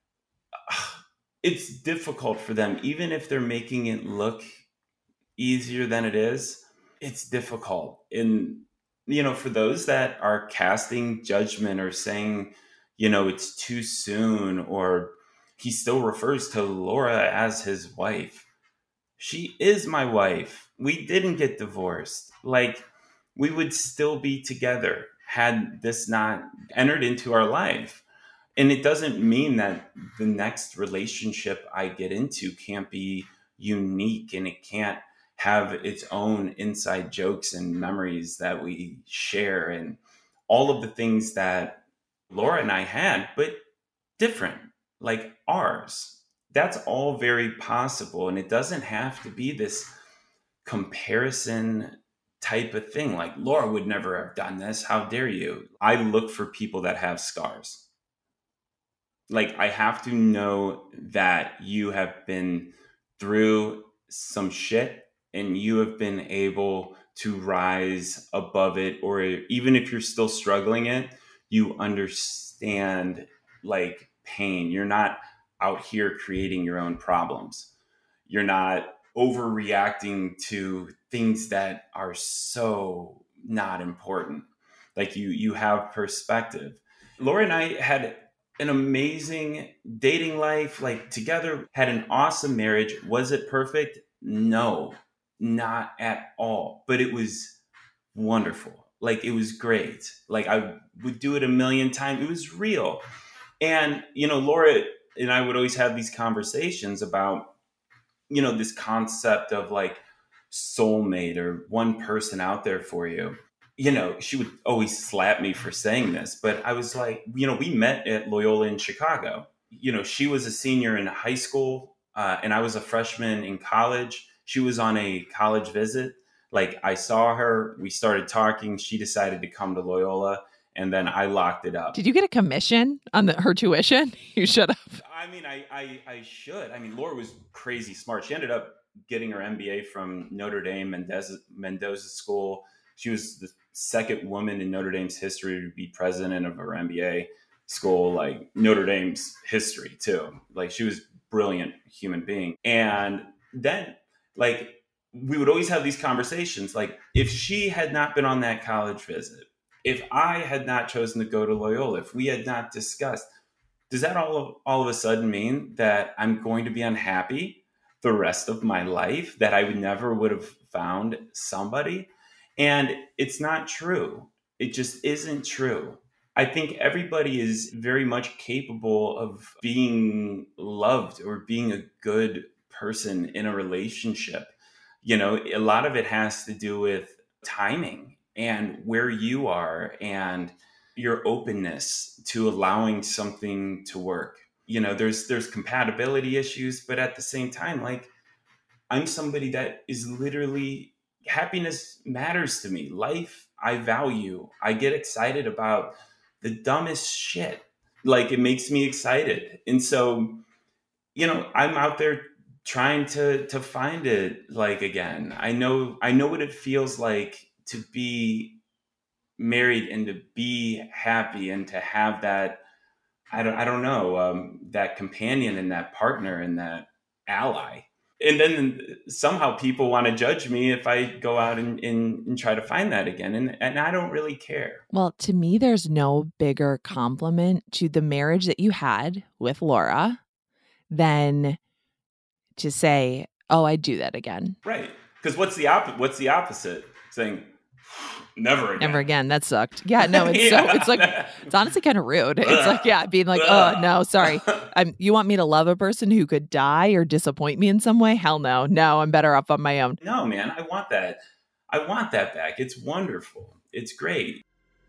it's difficult for them, even if they're making it look easier than it is. It's difficult. And, you know, for those that are casting judgment or saying, you know, it's too soon, or he still refers to Laura as his wife. She is my wife. We didn't get divorced. Like, we would still be together had this not entered into our life. And it doesn't mean that the next relationship I get into can't be unique and it can't have its own inside jokes and memories that we share and all of the things that Laura and I had, but different, like ours. That's all very possible. And it doesn't have to be this comparison type of thing. Like, Laura would never have done this. How dare you? I look for people that have scars. Like, I have to know that you have been through some shit and you have been able to rise above it, or even if you're still struggling it, you understand like pain. You're not out here creating your own problems. You're not overreacting to things that are so not important. Like you, you have perspective. Laura and I had an amazing dating life, like together, had an awesome marriage. Was it perfect? No, not at all. But it was wonderful. Like it was great. Like I would do it a million times. It was real. And, you know, Laura and I would always have these conversations about, you know, this concept of like soulmate or one person out there for you. You know, she would always slap me for saying this, but I was like, you know, we met at Loyola in Chicago. You know, she was a senior in high school uh, and I was a freshman in college. She was on a college visit. Like I saw her, we started talking. She decided to come to Loyola and then I locked it up. Did you get a commission on the, her tuition? You should have. I mean, I, I, I should. I mean, Laura was crazy smart. She ended up getting her M B A from Notre Dame Mendoza, Mendoza School. She was the second woman in Notre Dame's history to be president of her M B A school, like Notre Dame's history too. Like she was a brilliant human being. And then like we would always have these conversations. Like if she had not been on that college visit, if I had not chosen to go to Loyola, if we had not discussed, does that all of, all of a sudden mean that I'm going to be unhappy the rest of my life, that I would never would have found somebody? And it's not true. It just isn't true. I think everybody is very much capable of being loved or being a good person in a relationship. You know, a lot of it has to do with timing and where you are and your openness to allowing something to work. You know, there's there's compatibility issues, but at the same time, like I'm somebody that is literally, happiness matters to me. Life, I value. I get excited about the dumbest shit. Like it makes me excited. And so, you know, I'm out there trying to to find it like again. I know I know what it feels like to be married and to be happy and to have that, I don't I don't know, um, that companion and that partner and that ally. And then somehow people want to judge me if I go out and, and, and try to find that again. And, and I don't really care. Well, to me, there's no bigger compliment to the marriage that you had with Laura than to say, oh, I'd do that again. Right. Because what's the op- what's the opposite? Saying, never again. Never again. That sucked. Yeah, no, it's yeah. so, it's like, it's honestly kind of rude. It's like, yeah, being like, oh, no, sorry. I'm, you want me to love a person who could die or disappoint me in some way? Hell no. No, I'm better off on my own. No, man, I want that. I want that back. It's wonderful. It's great.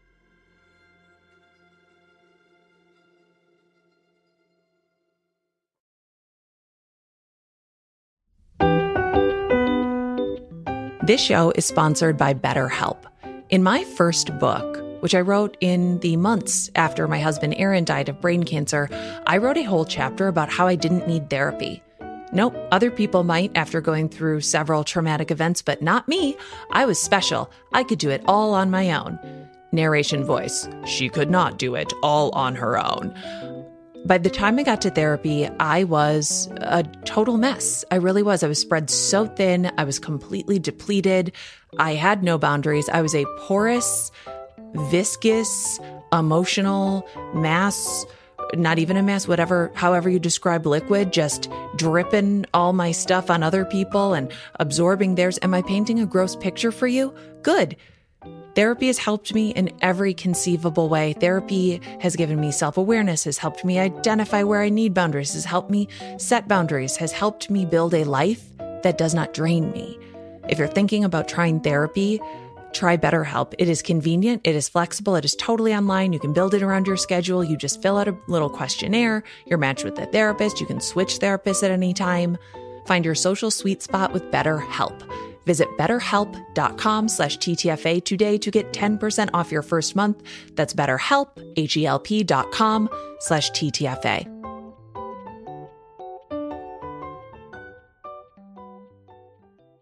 This show is sponsored by BetterHelp. In my first book, which I wrote in the months after my husband Aaron died of brain cancer, I wrote a whole chapter about how I didn't need therapy. Nope, other people might after going through several traumatic events, but not me. I was special. I could do it all on my own. Narration voice. She could not do it all on her own. By the time I got to therapy, I was a total mess. I really was. I was spread so thin. I was completely depleted. I had no boundaries. I was a porous, viscous, emotional mass, not even a mass, whatever, however you describe liquid, just dripping all my stuff on other people and absorbing theirs. Am I painting a gross picture for you? Good. Therapy has helped me in every conceivable way. Therapy has given me self-awareness, has helped me identify where I need boundaries, has helped me set boundaries, has helped me build a life that does not drain me. If you're thinking about trying therapy, try BetterHelp. It is convenient. It is flexible. It is totally online. You can build it around your schedule. You just fill out a little questionnaire. You're matched with a therapist. You can switch therapists at any time. Find your social sweet spot with BetterHelp. Visit betterhelp.com slash TTFA today to get ten percent off your first month. That's betterhelp, H-E-L-P dot com slash TTFA.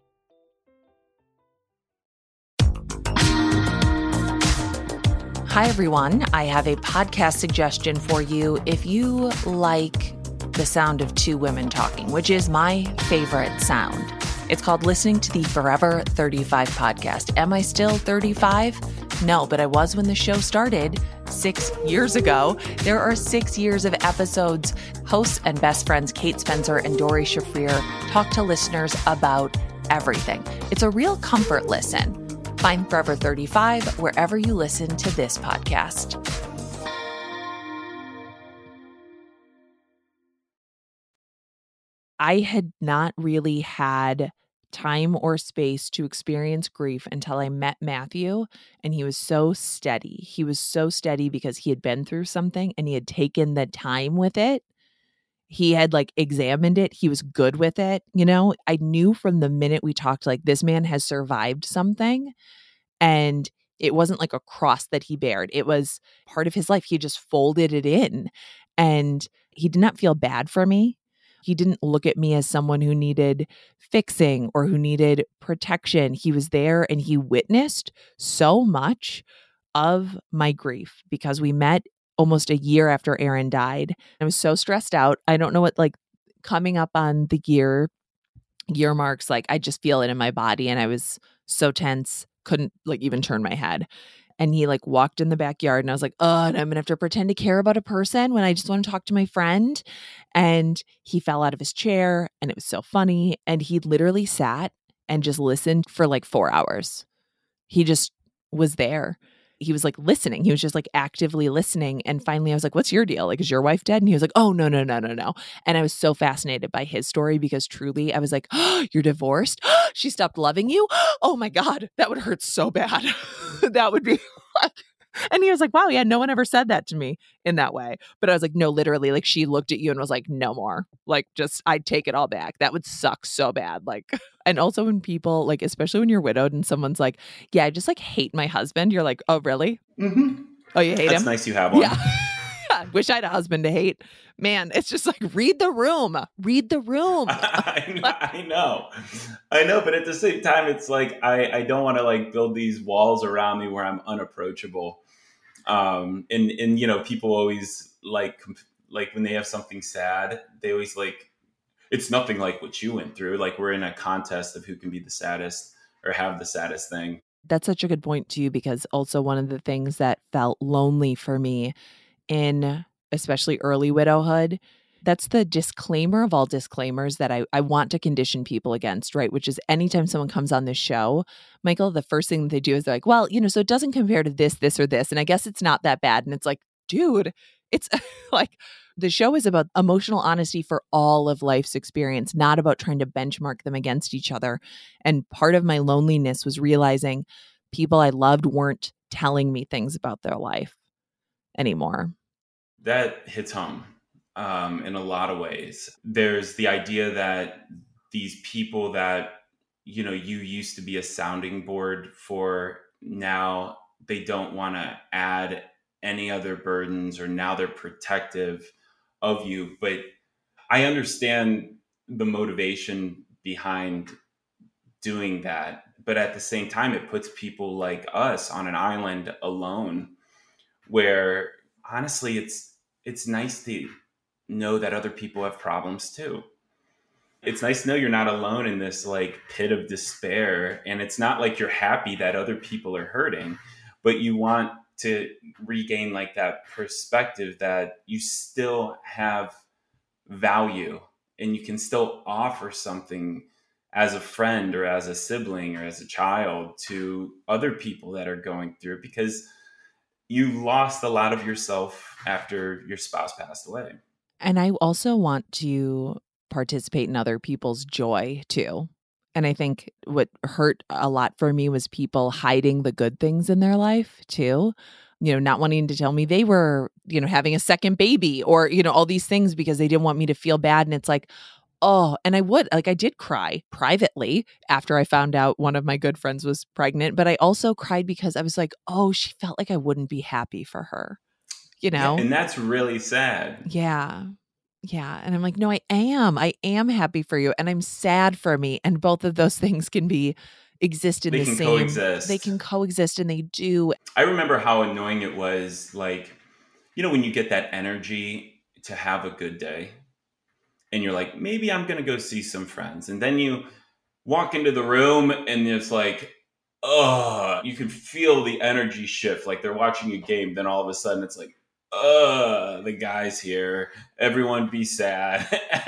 Hi, everyone. I have a podcast suggestion for you. If you like the sound of two women talking, which is my favorite sound, it's called listening to the Forever thirty-five podcast. Am I still thirty-five? No, but I was when the show started six years ago. There are six years of episodes. Hosts and best friends Kate Spencer and Dori Shafrir talk to listeners about everything. It's a real comfort listen. Find Forever thirty-five wherever you listen to this podcast. I had not really had time or space to experience grief until I met Matthew, and he was so steady. He was so steady because he had been through something and he had taken the time with it. He had like examined it. He was good with it. You know, I knew from the minute we talked, like, this man has survived something, and it wasn't like a cross that he bared. It was part of his life. He just folded it in, and he did not feel bad for me. He didn't look at me as someone who needed fixing or who needed protection. He was there and he witnessed so much of my grief because we met almost a year after Aaron died. I was so stressed out. I don't know what, like, coming up on the year, year marks, like, I just feel it in my body. And I was so tense, couldn't like even turn my head. And he like walked in the backyard and I was like, oh, and I'm going to have to pretend to care about a person when I just want to talk to my friend. And he fell out of his chair and it was so funny. And he literally sat and just listened for like four hours. He just was there. He was like listening. He was just like actively listening. And finally I was like, what's your deal? Like, is your wife dead? And he was like, oh, no, no, no, no, no. And I was so fascinated by his story because truly I was like, oh, you're divorced? She stopped loving you? Oh my God, that would hurt so bad. That would be like, and he was like, wow, yeah, no one ever said that to me in that way. But I was like, no, literally, like, she looked at you and was like, no more. Like, just, I'd take it all back. That would suck so bad. Like, and also when people, like, especially when you're widowed and someone's like, yeah, I just like hate my husband. You're like, oh, really? Mm-hmm. Oh, you hate That's him? That's nice you have one. Yeah. I wish I had a husband to hate. Man, it's just like, read the room. Read the room. I, I know. I know. But at the same time, it's like, I, I don't want to like build these walls around me where I'm unapproachable. Um, and, and, you know, people always like, like when they have something sad, they always like, it's nothing like what you went through. Like, we're in a contest of who can be the saddest or have the saddest thing. That's such a good point too, because also one of the things that felt lonely for me in especially early widowhood, that's the disclaimer of all disclaimers that I, I want to condition people against, right? Which is anytime someone comes on this show, Michael, the first thing they do is they're like, well, you know, so it doesn't compare to this, this, or this. And I guess it's not that bad. And it's like, dude, it's like the show is about emotional honesty for all of life's experience, not about trying to benchmark them against each other. And part of my loneliness was realizing people I loved weren't telling me things about their life anymore. That hits home um, in a lot of ways. There's the idea that these people that, you know, you used to be a sounding board for, now they don't want to add any other burdens, or now they're protective of you. But I understand the motivation behind doing that. But at the same time, it puts people like us on an island alone where honestly, it's it's nice to know that other people have problems too. It's nice to know you're not alone in this like pit of despair. And it's not like you're happy that other people are hurting, but you want to regain like that perspective that you still have value and you can still offer something as a friend or as a sibling or as a child to other people that are going through it, because you lost a lot of yourself after your spouse passed away. And I also want to participate in other people's joy too. And I think what hurt a lot for me was people hiding the good things in their life too. You know, not wanting to tell me they were, you know, having a second baby or, you know, all these things because they didn't want me to feel bad. And it's like, oh, and I would, like, I did cry privately after I found out one of my good friends was pregnant, but I also cried because I was like, oh, she felt like I wouldn't be happy for her, you know? Yeah, and that's really sad. Yeah. Yeah. And I'm like, no, I am. I am happy for you. And I'm sad for me. And both of those things can be exist in They the can same, they coexist. can coexist, and they do. I remember how annoying it was, like, you know, when you get that energy to have a good day and you're like, maybe I'm going to go see some friends. And then you walk into the room and it's like, oh, you can feel the energy shift. Like they're watching a game. Then all of a sudden it's like, uh, the guy's here. Everyone be sad.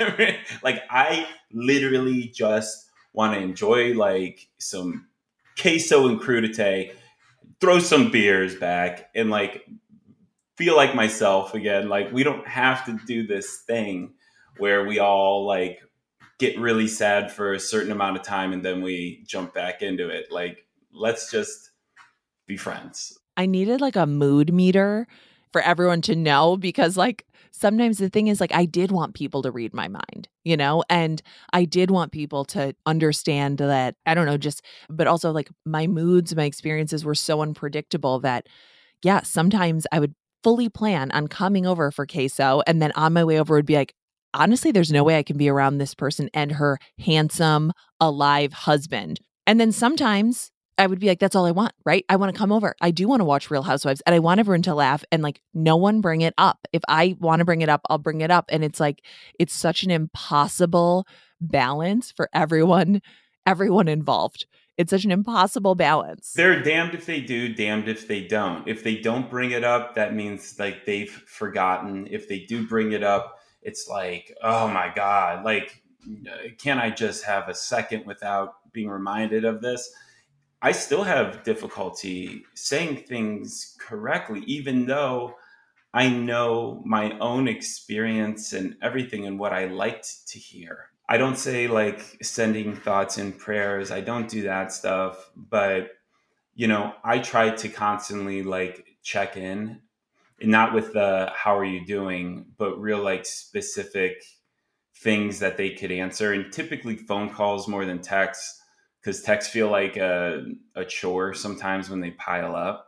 Like I literally just want to enjoy like some queso and crudite, throw some beers back and like feel like myself again. Like we don't have to do this thing where we all like get really sad for a certain amount of time and then we jump back into it. Like let's just be friends. I needed like a mood meter for everyone to know, because like sometimes the thing is like I did want people to read my mind, you know, and I did want people to understand that, I don't know, just, but also like my moods, my experiences were so unpredictable that, yeah, sometimes I would fully plan on coming over for queso, and then on my way over would be like, honestly, there's no way I can be around this person and her handsome, alive husband. And then sometimes I would be like, that's all I want, right? I want to come over. I do want to watch Real Housewives and I want everyone to laugh, and like no one bring it up. If I want to bring it up, I'll bring it up. And it's like, it's such an impossible balance for everyone, everyone involved. It's such an impossible balance. They're damned if they do, damned if they don't. If they don't bring it up, that means like they've forgotten. If they do bring it up, it's like, oh my God, like, can I just have a second without being reminded of this? I still have difficulty saying things correctly, even though I know my own experience and everything and what I liked to hear. I don't say like sending thoughts and prayers. I don't do that stuff. But, you know, I try to constantly like check in, and not with the how are you doing, but real like specific things that they could answer. And typically phone calls more than texts, because texts feel like a, a chore sometimes when they pile up.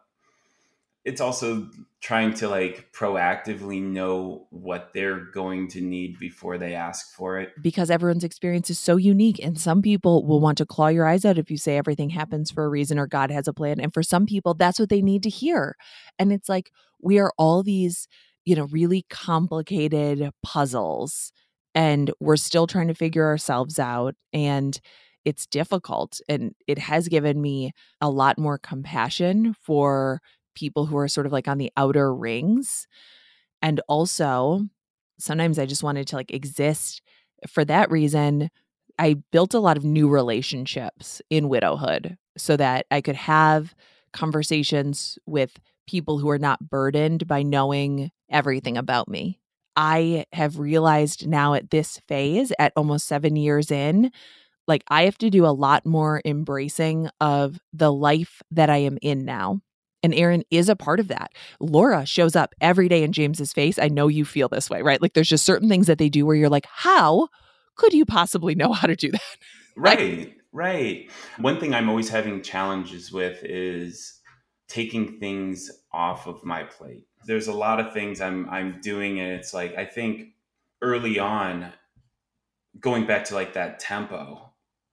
It's also trying to like proactively know what they're going to need before they ask for it. Because everyone's experience is so unique. And some people will want to claw your eyes out if you say everything happens for a reason or God has a plan. And for some people, that's what they need to hear. And it's like, we are all these, you know, really complicated puzzles, and we're still trying to figure ourselves out. And it's difficult. And it has given me a lot more compassion for people who are sort of like on the outer rings. And also, sometimes I just wanted to like exist for that reason. I built a lot of new relationships in widowhood so that I could have conversations with people who are not burdened by knowing everything about me. I have realized now at this phase, at almost seven years in, like I have to do a lot more embracing of the life that I am in now. And Aaron is a part of that. Laura shows up every day in James's face. I know you feel this way, right? Like there's just certain things that they do where you're like, how could you possibly know how to do that? Right, right. One thing I'm always having challenges with is taking things off of my plate. There's a lot of things I'm I'm doing, and it's like I think early on, going back to like that tempo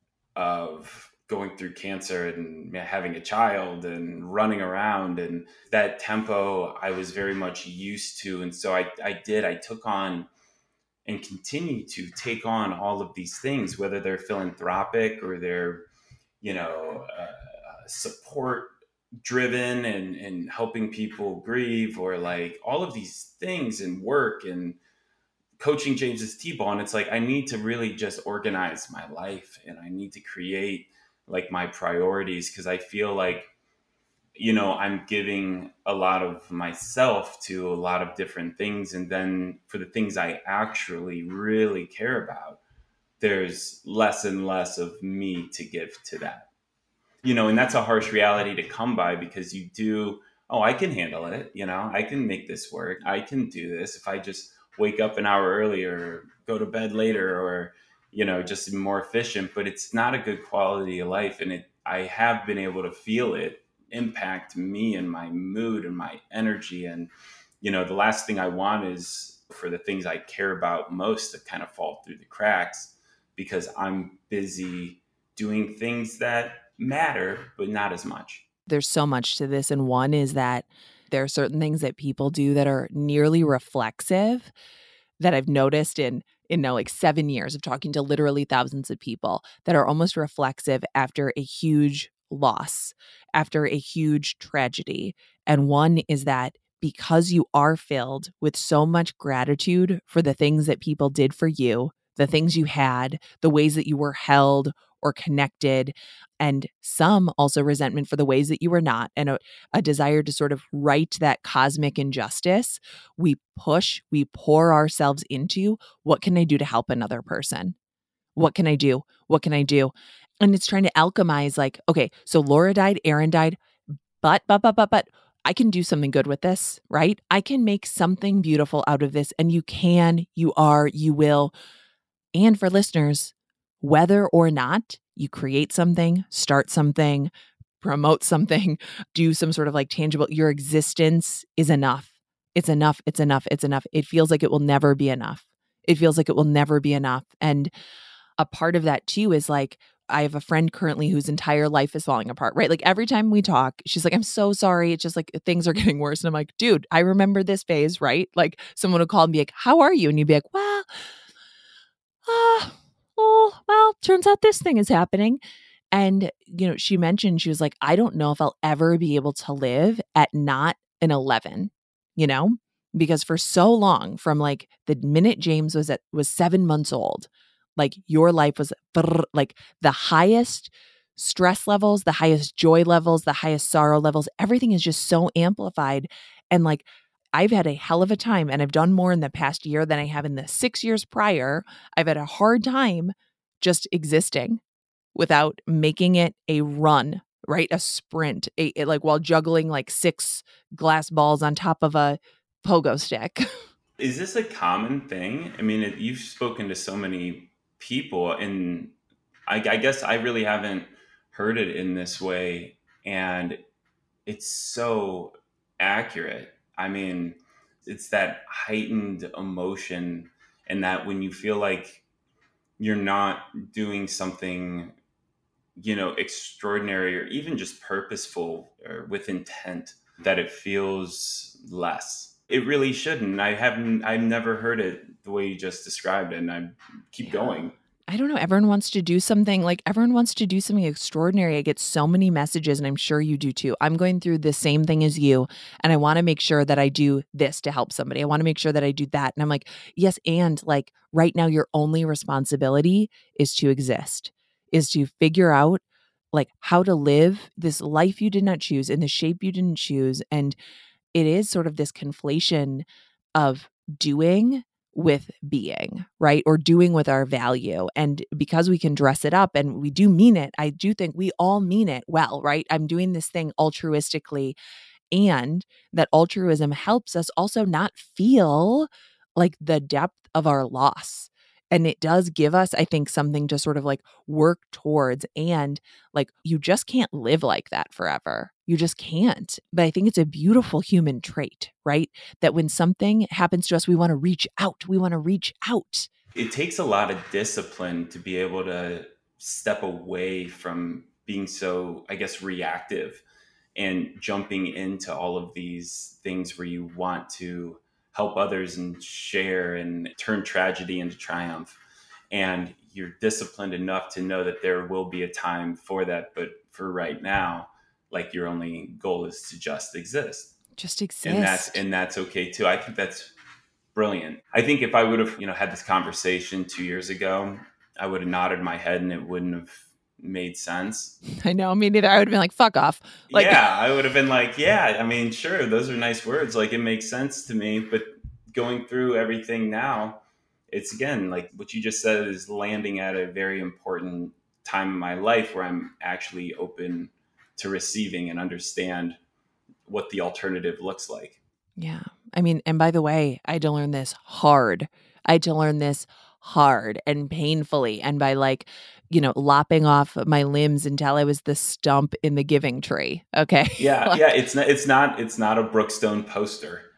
of going through cancer and having a child and running around, and that tempo I was very much used to. And so I, I did, I took on and continue to take on all of these things, whether they're philanthropic or they're, you know, uh, support driven and, and helping people grieve, or like all of these things and work and coaching James's T-ball. And it's like, I need to really just organize my life, and I need to create like my priorities, because I feel like, you know, I'm giving a lot of myself to a lot of different things. And then for the things I actually really care about, there's less and less of me to give to that, you know, and that's a harsh reality to come by, because you do, oh, I can handle it. You know, I can make this work. I can do this if I just wake up an hour earlier, go to bed later, or, you know, just be more efficient. But it's not a good quality of life. And it, I have been able to feel it impact me and my mood and my energy. And, you know, the last thing I want is for the things I care about most to kind of fall through the cracks, because I'm busy doing things that matter, but not as much. There's so much to this. And one is that there are certain things that people do that are nearly reflexive that I've noticed in, in now like seven years of talking to literally thousands of people that are almost reflexive after a huge loss, after a huge tragedy. And one is that because you are filled with so much gratitude for the things that people did for you, the things you had, the ways that you were held or connected, and some also resentment for the ways that you were not, and a, a desire to sort of right that cosmic injustice, we push, we pour ourselves into, what can I do to help another person? What can I do? What can I do? And it's trying to alchemize like, okay, so Laura died, Aaron died, but, but, but, but, but, I can do something good with this, right? I can make something beautiful out of this. And you can, you are, you will. And for listeners, whether or not you create something, start something, promote something, do some sort of like tangible, your existence is enough. It's enough. It's enough. It's enough. It feels like it will never be enough. It feels like it will never be enough. And a part of that too is like, I have a friend currently whose entire life is falling apart, right? Like every time we talk, she's like, I'm so sorry. It's just like things are getting worse. And I'm like, dude, I remember this phase, right? Like someone would call and be like, how are you? And you'd be like, well, ah, uh, oh, well, turns out this thing is happening. And, you know, she mentioned, she was like, I don't know if I'll ever be able to live at not an eleven, you know, because for so long, from like the minute James was at, was seven months old, like your life was like the highest stress levels, the highest joy levels, the highest sorrow levels. Everything is just so amplified. And like, I've had a hell of a time, and I've done more in the past year than I have in the six years prior. I've had a hard time just existing without making it a run, right? A sprint, a, a, like while juggling like six glass balls on top of a pogo stick. Is this a common thing? I mean, it, you've spoken to so many people, and I, I guess I really haven't heard it in this way. And it's so accurate. I mean, it's that heightened emotion, and that when you feel like you're not doing something, you know, extraordinary or even just purposeful or with intent, that it feels less. It really shouldn't. I haven't, I've never heard it the way you just described it, and I keep yeah. going. I don't know. Everyone wants to do something like everyone wants to do something extraordinary. I get so many messages, and I'm sure you do too. I'm going through the same thing as you, and I want to make sure that I do this to help somebody. I want to make sure that I do that. And I'm like, yes. And like right now, your only responsibility is to exist, is to figure out like how to live this life you did not choose in the shape you didn't choose. And it is sort of this conflation of doing with being, right? Or doing with our value. And because we can dress it up and we do mean it, I do think we all mean it well, right? I'm doing this thing altruistically, and that altruism helps us also not feel like the depth of our loss. And it does give us, I think, something to sort of like work towards. And like, you just can't live like that forever. You just can't. But I think it's a beautiful human trait, right? That when something happens to us, we want to reach out. We want to reach out. It takes a lot of discipline to be able to step away from being so, I guess, reactive and jumping into all of these things where you want to help others and share and turn tragedy into triumph. And you're disciplined enough to know that there will be a time for that. But for right now, like your only goal is to just exist. Just exist. And that's, and that's okay too. I think that's brilliant. I think if I would have, you know, had this conversation two years ago, I would have nodded my head and it wouldn't have made sense. I know, me neither. I would have been like, fuck off. Like, yeah, I would have been like, yeah, I mean, sure, those are nice words. Like, it makes sense to me. But going through everything now, it's again, like what you just said is landing at a very important time in my life where I'm actually open to receiving and understand what the alternative looks like. Yeah. I mean, and by the way, I had to learn this hard. I had to learn this hard and painfully, and by like, you know, lopping off my limbs until I was the stump in the giving tree. Okay. Yeah. like, yeah. It's not, it's not, it's not a Brookstone poster.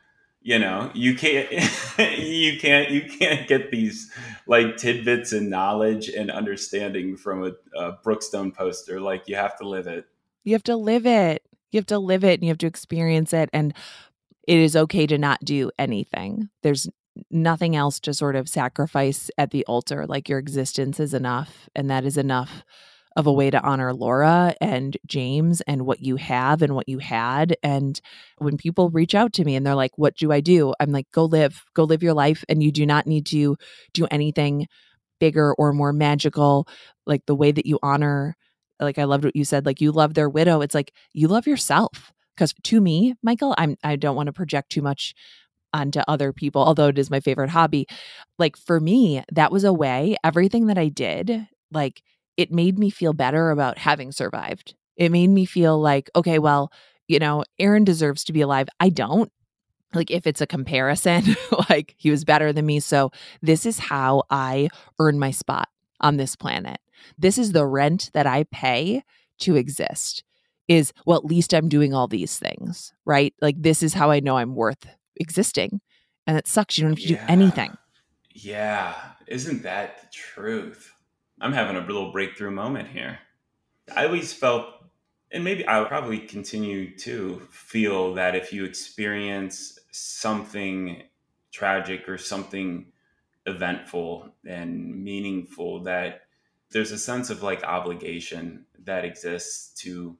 You know, you can't, you can't, you can't get these like tidbits and knowledge and understanding from a, a Brookstone poster. Like you have to live it. You have to live it. You have to live it and you have to experience it. And it is okay to not do anything. There's nothing else to sort of sacrifice at the altar. Like your existence is enough. And that is enough of a way to honor Laura and James and what you have and what you had. And when people reach out to me and they're like, what do I do? I'm like, go live, go live your life. And you do not need to do anything bigger or more magical. Like the way that you honor, like I loved what you said, like you love their widow. It's like you love yourself. Because to me, Michael, I'm I don't want to project too much onto other people, although it is my favorite hobby. Like for me, that was a way, everything that I did, like it made me feel better about having survived. It made me feel like, okay, well, you know, Aaron deserves to be alive. I don't. Like if it's a comparison, like he was better than me. So this is how I earn my spot on this planet. This is the rent that I pay to exist is, well, at least I'm doing all these things, right? Like this is how I know I'm worth existing. And it sucks. You don't have to Yeah. do anything. Yeah. Isn't that the truth? I'm having a little breakthrough moment here. I always felt, and maybe I'll probably continue to feel that if you experience something tragic or something eventful and meaningful, that there's a sense of like obligation that exists to,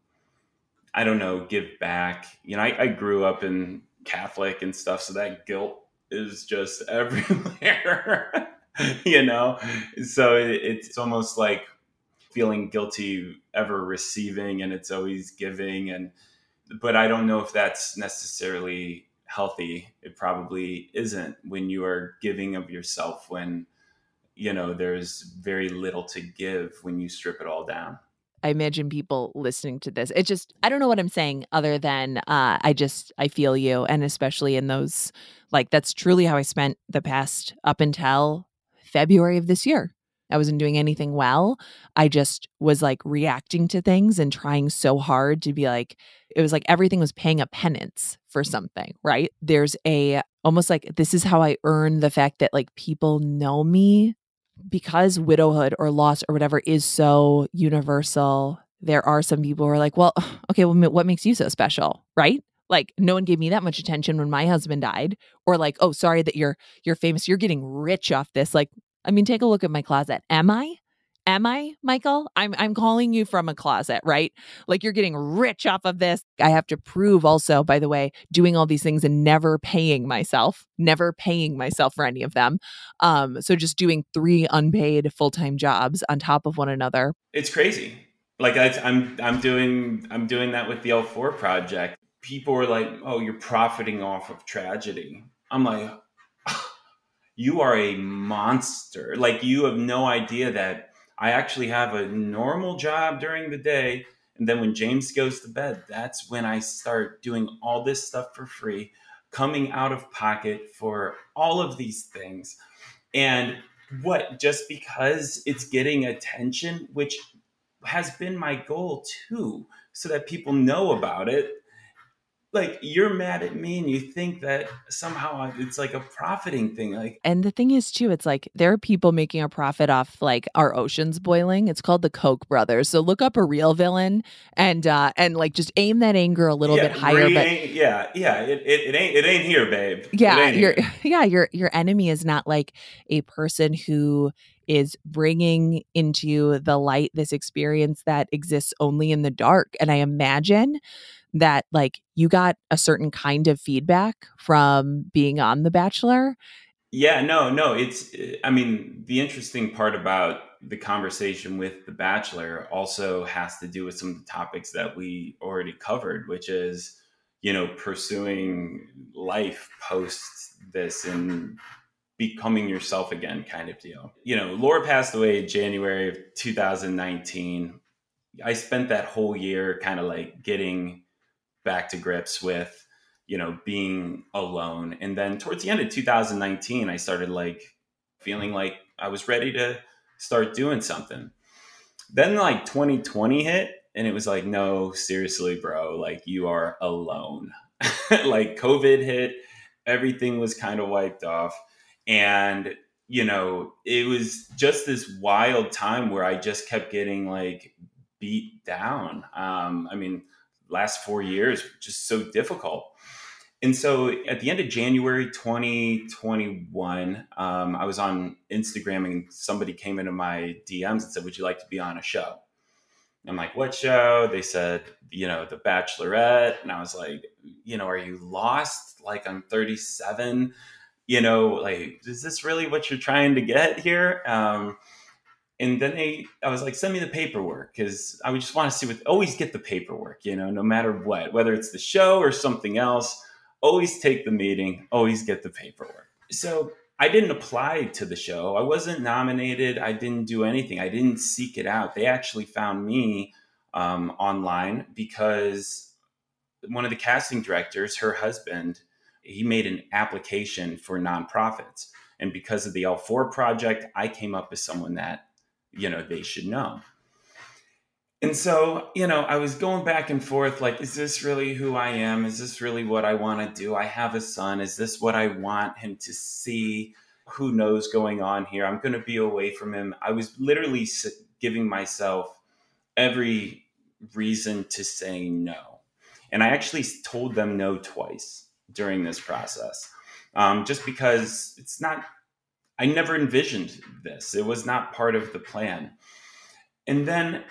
I don't know, give back. You know, I, I grew up in Catholic and stuff, so that guilt is just everywhere, you know? So it, it's almost like feeling guilty ever receiving and it's always giving. And, but I don't know if that's necessarily healthy. It probably isn't when you are giving of yourself when, you know, there's very little to give when you strip it all down. I imagine people listening to this. It just, I don't know what I'm saying other than uh, I just, I feel you. And especially in those, like, that's truly how I spent the past up until February of this year. I wasn't doing anything well. I just was like reacting to things and trying so hard to be like, it was like everything was paying a penance for something, right? There's a, almost like, this is how I earn the fact that like people know me. Because widowhood or loss or whatever is so universal, there are some people who are like, well, okay, well, what makes you so special, right? Like no one gave me that much attention when my husband died, or like, oh, sorry that you're you're famous, you're getting rich off this. Like, I mean, take a look at my closet. Am I? Am I, Michael? I'm I'm calling you from a closet, right? Like you're getting rich off of this. I have to prove also, by the way, doing all these things and never paying myself, never paying myself for any of them. Um, so just doing three unpaid full-time jobs on top of one another. It's crazy. Like I, I'm I'm doing I'm doing that with the L four project. People were like, "Oh, you're profiting off of tragedy." I'm like, you are a monster. Like you have no idea that I actually have a normal job during the day. And then when James goes to bed, that's when I start doing all this stuff for free, coming out of pocket for all of these things. And what, just because it's getting attention, which has been my goal too, so that people know about it. Like you're mad at me and you think that somehow it's like a profiting thing. Like, and the thing is too, it's like there are people making a profit off like our oceans boiling. It's called the Koch brothers. So look up a real villain and uh and like just aim that anger a little yeah, bit higher. But yeah, yeah, it, it, it ain't it ain't here, babe. Yeah, your here. yeah, your your enemy is not like a person who is bringing into the light this experience that exists only in the dark. And I imagine that like you got a certain kind of feedback from being on The Bachelor. Yeah, no, no. It's, I mean, the interesting part about the conversation with The Bachelor also has to do with some of the topics that we already covered, which is, you know, pursuing life post this and becoming yourself again kind of deal. You know, Laura passed away in January of two thousand nineteen. I spent that whole year kind of like getting back to grips with, you know, being alone. And then towards the end of two thousand nineteen, I started like feeling like I was ready to start doing something. Then like twenty twenty hit and it was like, no, seriously, bro, like you are alone. Like COVID hit Everything was kind of wiped off. And, you know, it was just this wild time where I just kept getting like beat down. Um, I mean, last four years, just so difficult. And so at the end of January twenty twenty-one, um, I was on Instagram and somebody came into my D Ms and said, would you like to be on a show? I'm like, what show? They said, you know, The Bachelorette. And I was like, you know, are you lost? Like, I'm thirty-seven, you know, like, is this really what you're trying to get here? Um, and then they, I was like, send me the paperwork, because I would just want to see what, always get the paperwork, you know, no matter what, whether it's the show or something else, always take the meeting, always get the paperwork. So I didn't apply to the show. I wasn't nominated. I didn't do anything. I didn't seek it out. They actually found me um, online because one of the casting directors, her husband, he made an application for nonprofits. And because of the L four project, I came up as someone that, you know, they should know. And so, you know, I was going back and forth, like, is this really who I am? Is this really what I want to do? I have a son. Is this what I want him to see? Who knows going on here? I'm going to be away from him. I was literally giving myself every reason to say no. And I actually told them no twice during this process, um, just because it's not, I never envisioned this. It was not part of the plan. And then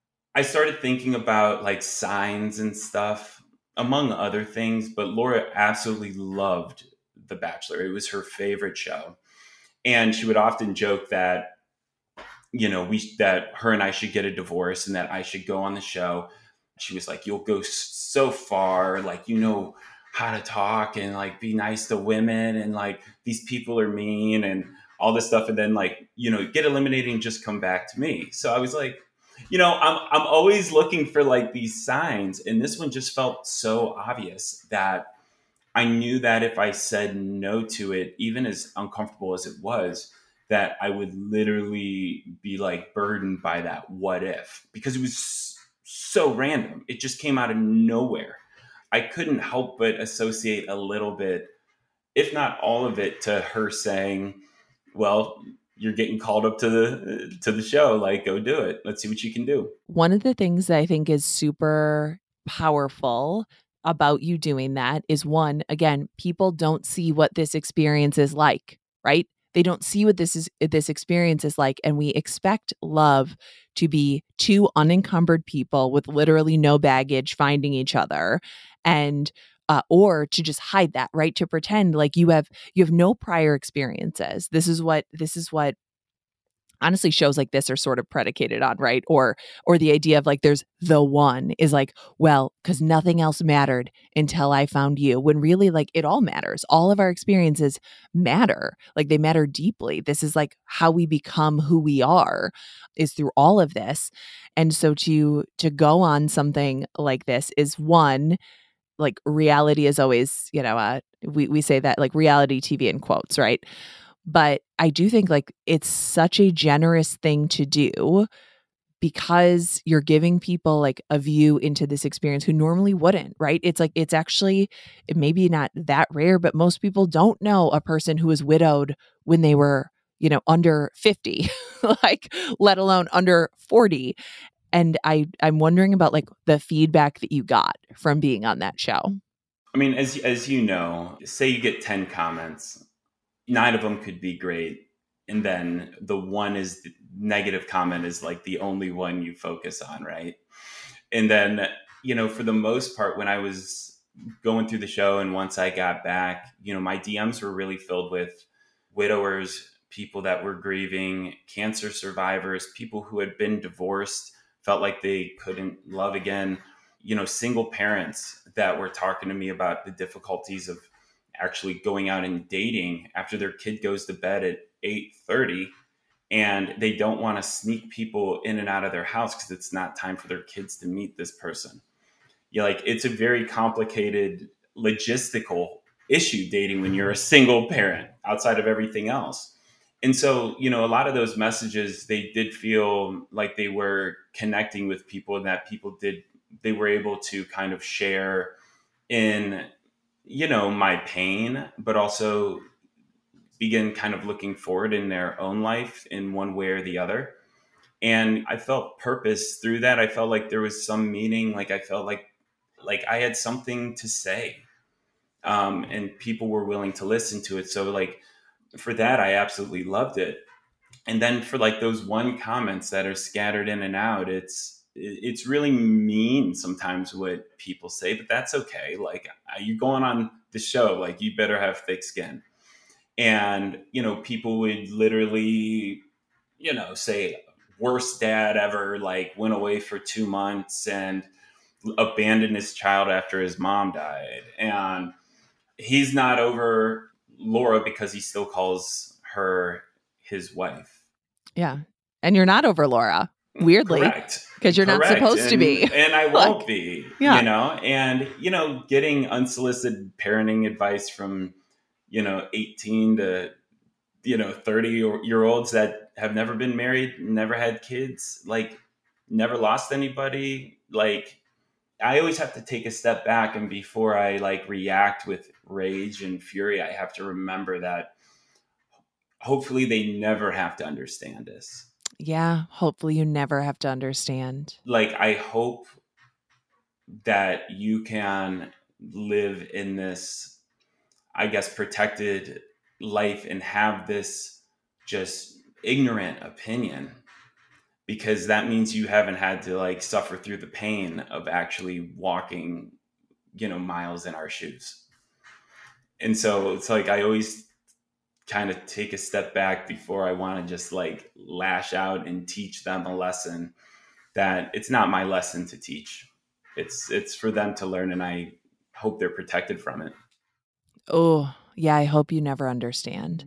I started thinking about like signs and stuff, among other things, but Laura absolutely loved The Bachelor. It was her favorite show. And she would often joke that, you know, we, that her and I should get a divorce and that I should go on the show. She was like, you'll go so far, like, you know how to talk and like be nice to women, and like these people are mean and all this stuff. And then like, you know, get eliminated and just come back to me. So I was like, you know, I'm I'm always looking for like these signs. And this one just felt so obvious that I knew that if I said no to it, even as uncomfortable as it was, that I would literally be like burdened by that what if, because it was so random. It just came out of nowhere. I couldn't help but associate a little bit, if not all of it, to her saying, well, you're getting called up to the to the show, like, go do it. Let's see what you can do. One of the things that I think is super powerful about you doing that is, one, again, people don't see what this experience is like, right? They don't see what this is this experience is like, and we expect love to be two unencumbered people with literally no baggage finding each other, and uh, or to just hide that, right? To pretend like you have you have no prior experiences. This is what this is what honestly shows like this are sort of predicated on, right? Or or the idea of like there's the one is like, well, because nothing else mattered until I found you, when really like it all matters. All of our experiences matter. Like they matter deeply. This is like how we become who we are, is through all of this. And so to to go on something like this is, one, like reality is always, you know, uh, we we say that like reality T V in quotes, right? But I do think like it's such a generous thing to do, because you're giving people like a view into this experience who normally wouldn't, right? It's like, it's actually, it may be not that rare, but most people don't know a person who was widowed when they were, you know, under fifty, like, let alone under forty. And I, I'm wondering about like the feedback that you got from being on that show. I mean, as as you know, say you get ten comments, nine of them could be great. And then the one is the negative comment is like the only one you focus on, right? And then, you know, for the most part, when I was going through the show and once I got back, you know, my D Ms were really filled with widowers, people that were grieving, cancer survivors, people who had been divorced, felt like they couldn't love again, you know, single parents that were talking to me about the difficulties of actually going out and dating after their kid goes to bed at eight thirty, and they don't want to sneak people in and out of their house because it's not time for their kids to meet this person. You're like, it's a very complicated logistical issue dating when you're a single parent outside of everything else. And so, you know, a lot of those messages, they did feel like they were connecting with people, and that people did, they were able to kind of share in, you know, my pain, but also begin kind of looking forward in their own life in one way or the other. And I felt purpose through that. I felt like there was some meaning. Like I felt like, like I had something to say, um, and people were willing to listen to it. So like for that, I absolutely loved it. And then for like those one comments that are scattered in and out, it's, it's really mean sometimes what people say, but that's okay. Like you going on the show, like you better have thick skin. And, you know, people would literally, you know, say worst dad ever, like went away for two months and abandoned his child after his mom died. And he's not over Laura because he still calls her his wife. Yeah. And you're not over Laura, weirdly. Correct. Because you're Correct. not supposed and, to be. And I won't like, be, yeah. you know, and, you know, getting unsolicited parenting advice from, you know, eighteen to, you know, thirty year olds that have never been married, never had kids, like never lost anybody. Like I always have to take a step back, and before I like react with rage and fury, I have to remember that hopefully they never have to understand this. Yeah. Hopefully you never have to understand. Like, I hope that you can live in this, I guess, protected life and have this just ignorant opinion, because that means you haven't had to like suffer through the pain of actually walking, you know, miles in our shoes. And so it's like, I always kind of take a step back before I want to just like lash out and teach them a lesson that it's not my lesson to teach. It's, it's for them to learn. And I hope they're protected from it. Oh, yeah. I hope you never understand.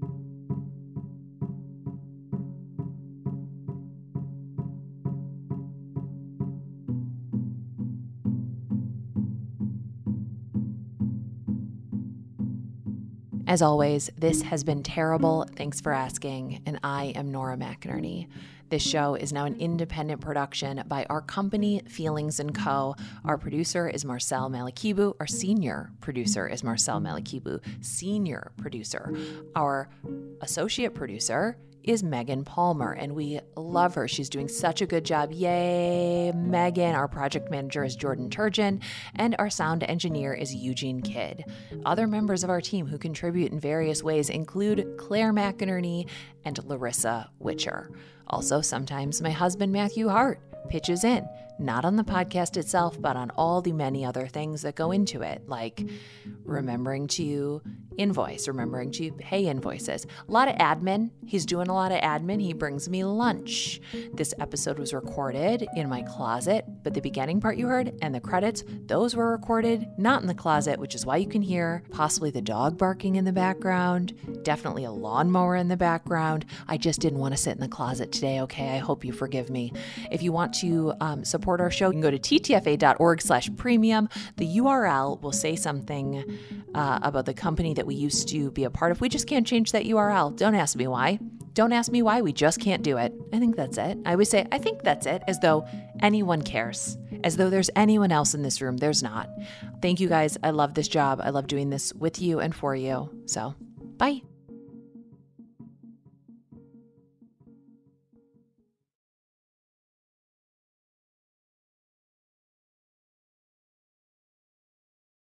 As always, this has been terrible. Thanks for asking. And I am Nora McInerney. This show is now an independent production by our company, Feelings and Co. Our producer is Marcel Malikibu. Our senior producer is Marcel Malikibu. Senior producer. Our associate producer is Megan Palmer, and we love her. She's doing such a good job. Yay, Megan. Our project manager is Jordan Turgeon, and our sound engineer is Eugene Kidd. Other members of our team who contribute in various ways include Claire McInerney and Larissa Witcher. Also, sometimes my husband, Matthew Hart, pitches in, not on the podcast itself, but on all the many other things that go into it, like remembering to invoice, remembering to pay invoices. A lot of admin. He's doing a lot of admin. He brings me lunch. This episode was recorded in my closet, but the beginning part you heard and the credits, those were recorded not in the closet, which is why you can hear possibly the dog barking in the background, definitely a lawnmower in the background. I just didn't want to sit in the closet today, okay? I hope you forgive me. If you want to um, support our show, you can go to ttfa.org slash premium. The U R L will say something uh, about the company that we used to be a part of. We just can't change that U R L. Don't ask me why. Don't ask me why. We just can't do it. I think that's it. I always say, I think that's it, as though anyone cares, as though there's anyone else in this room. There's not. Thank you guys. I love this job. I love doing this with you and for you. So, bye.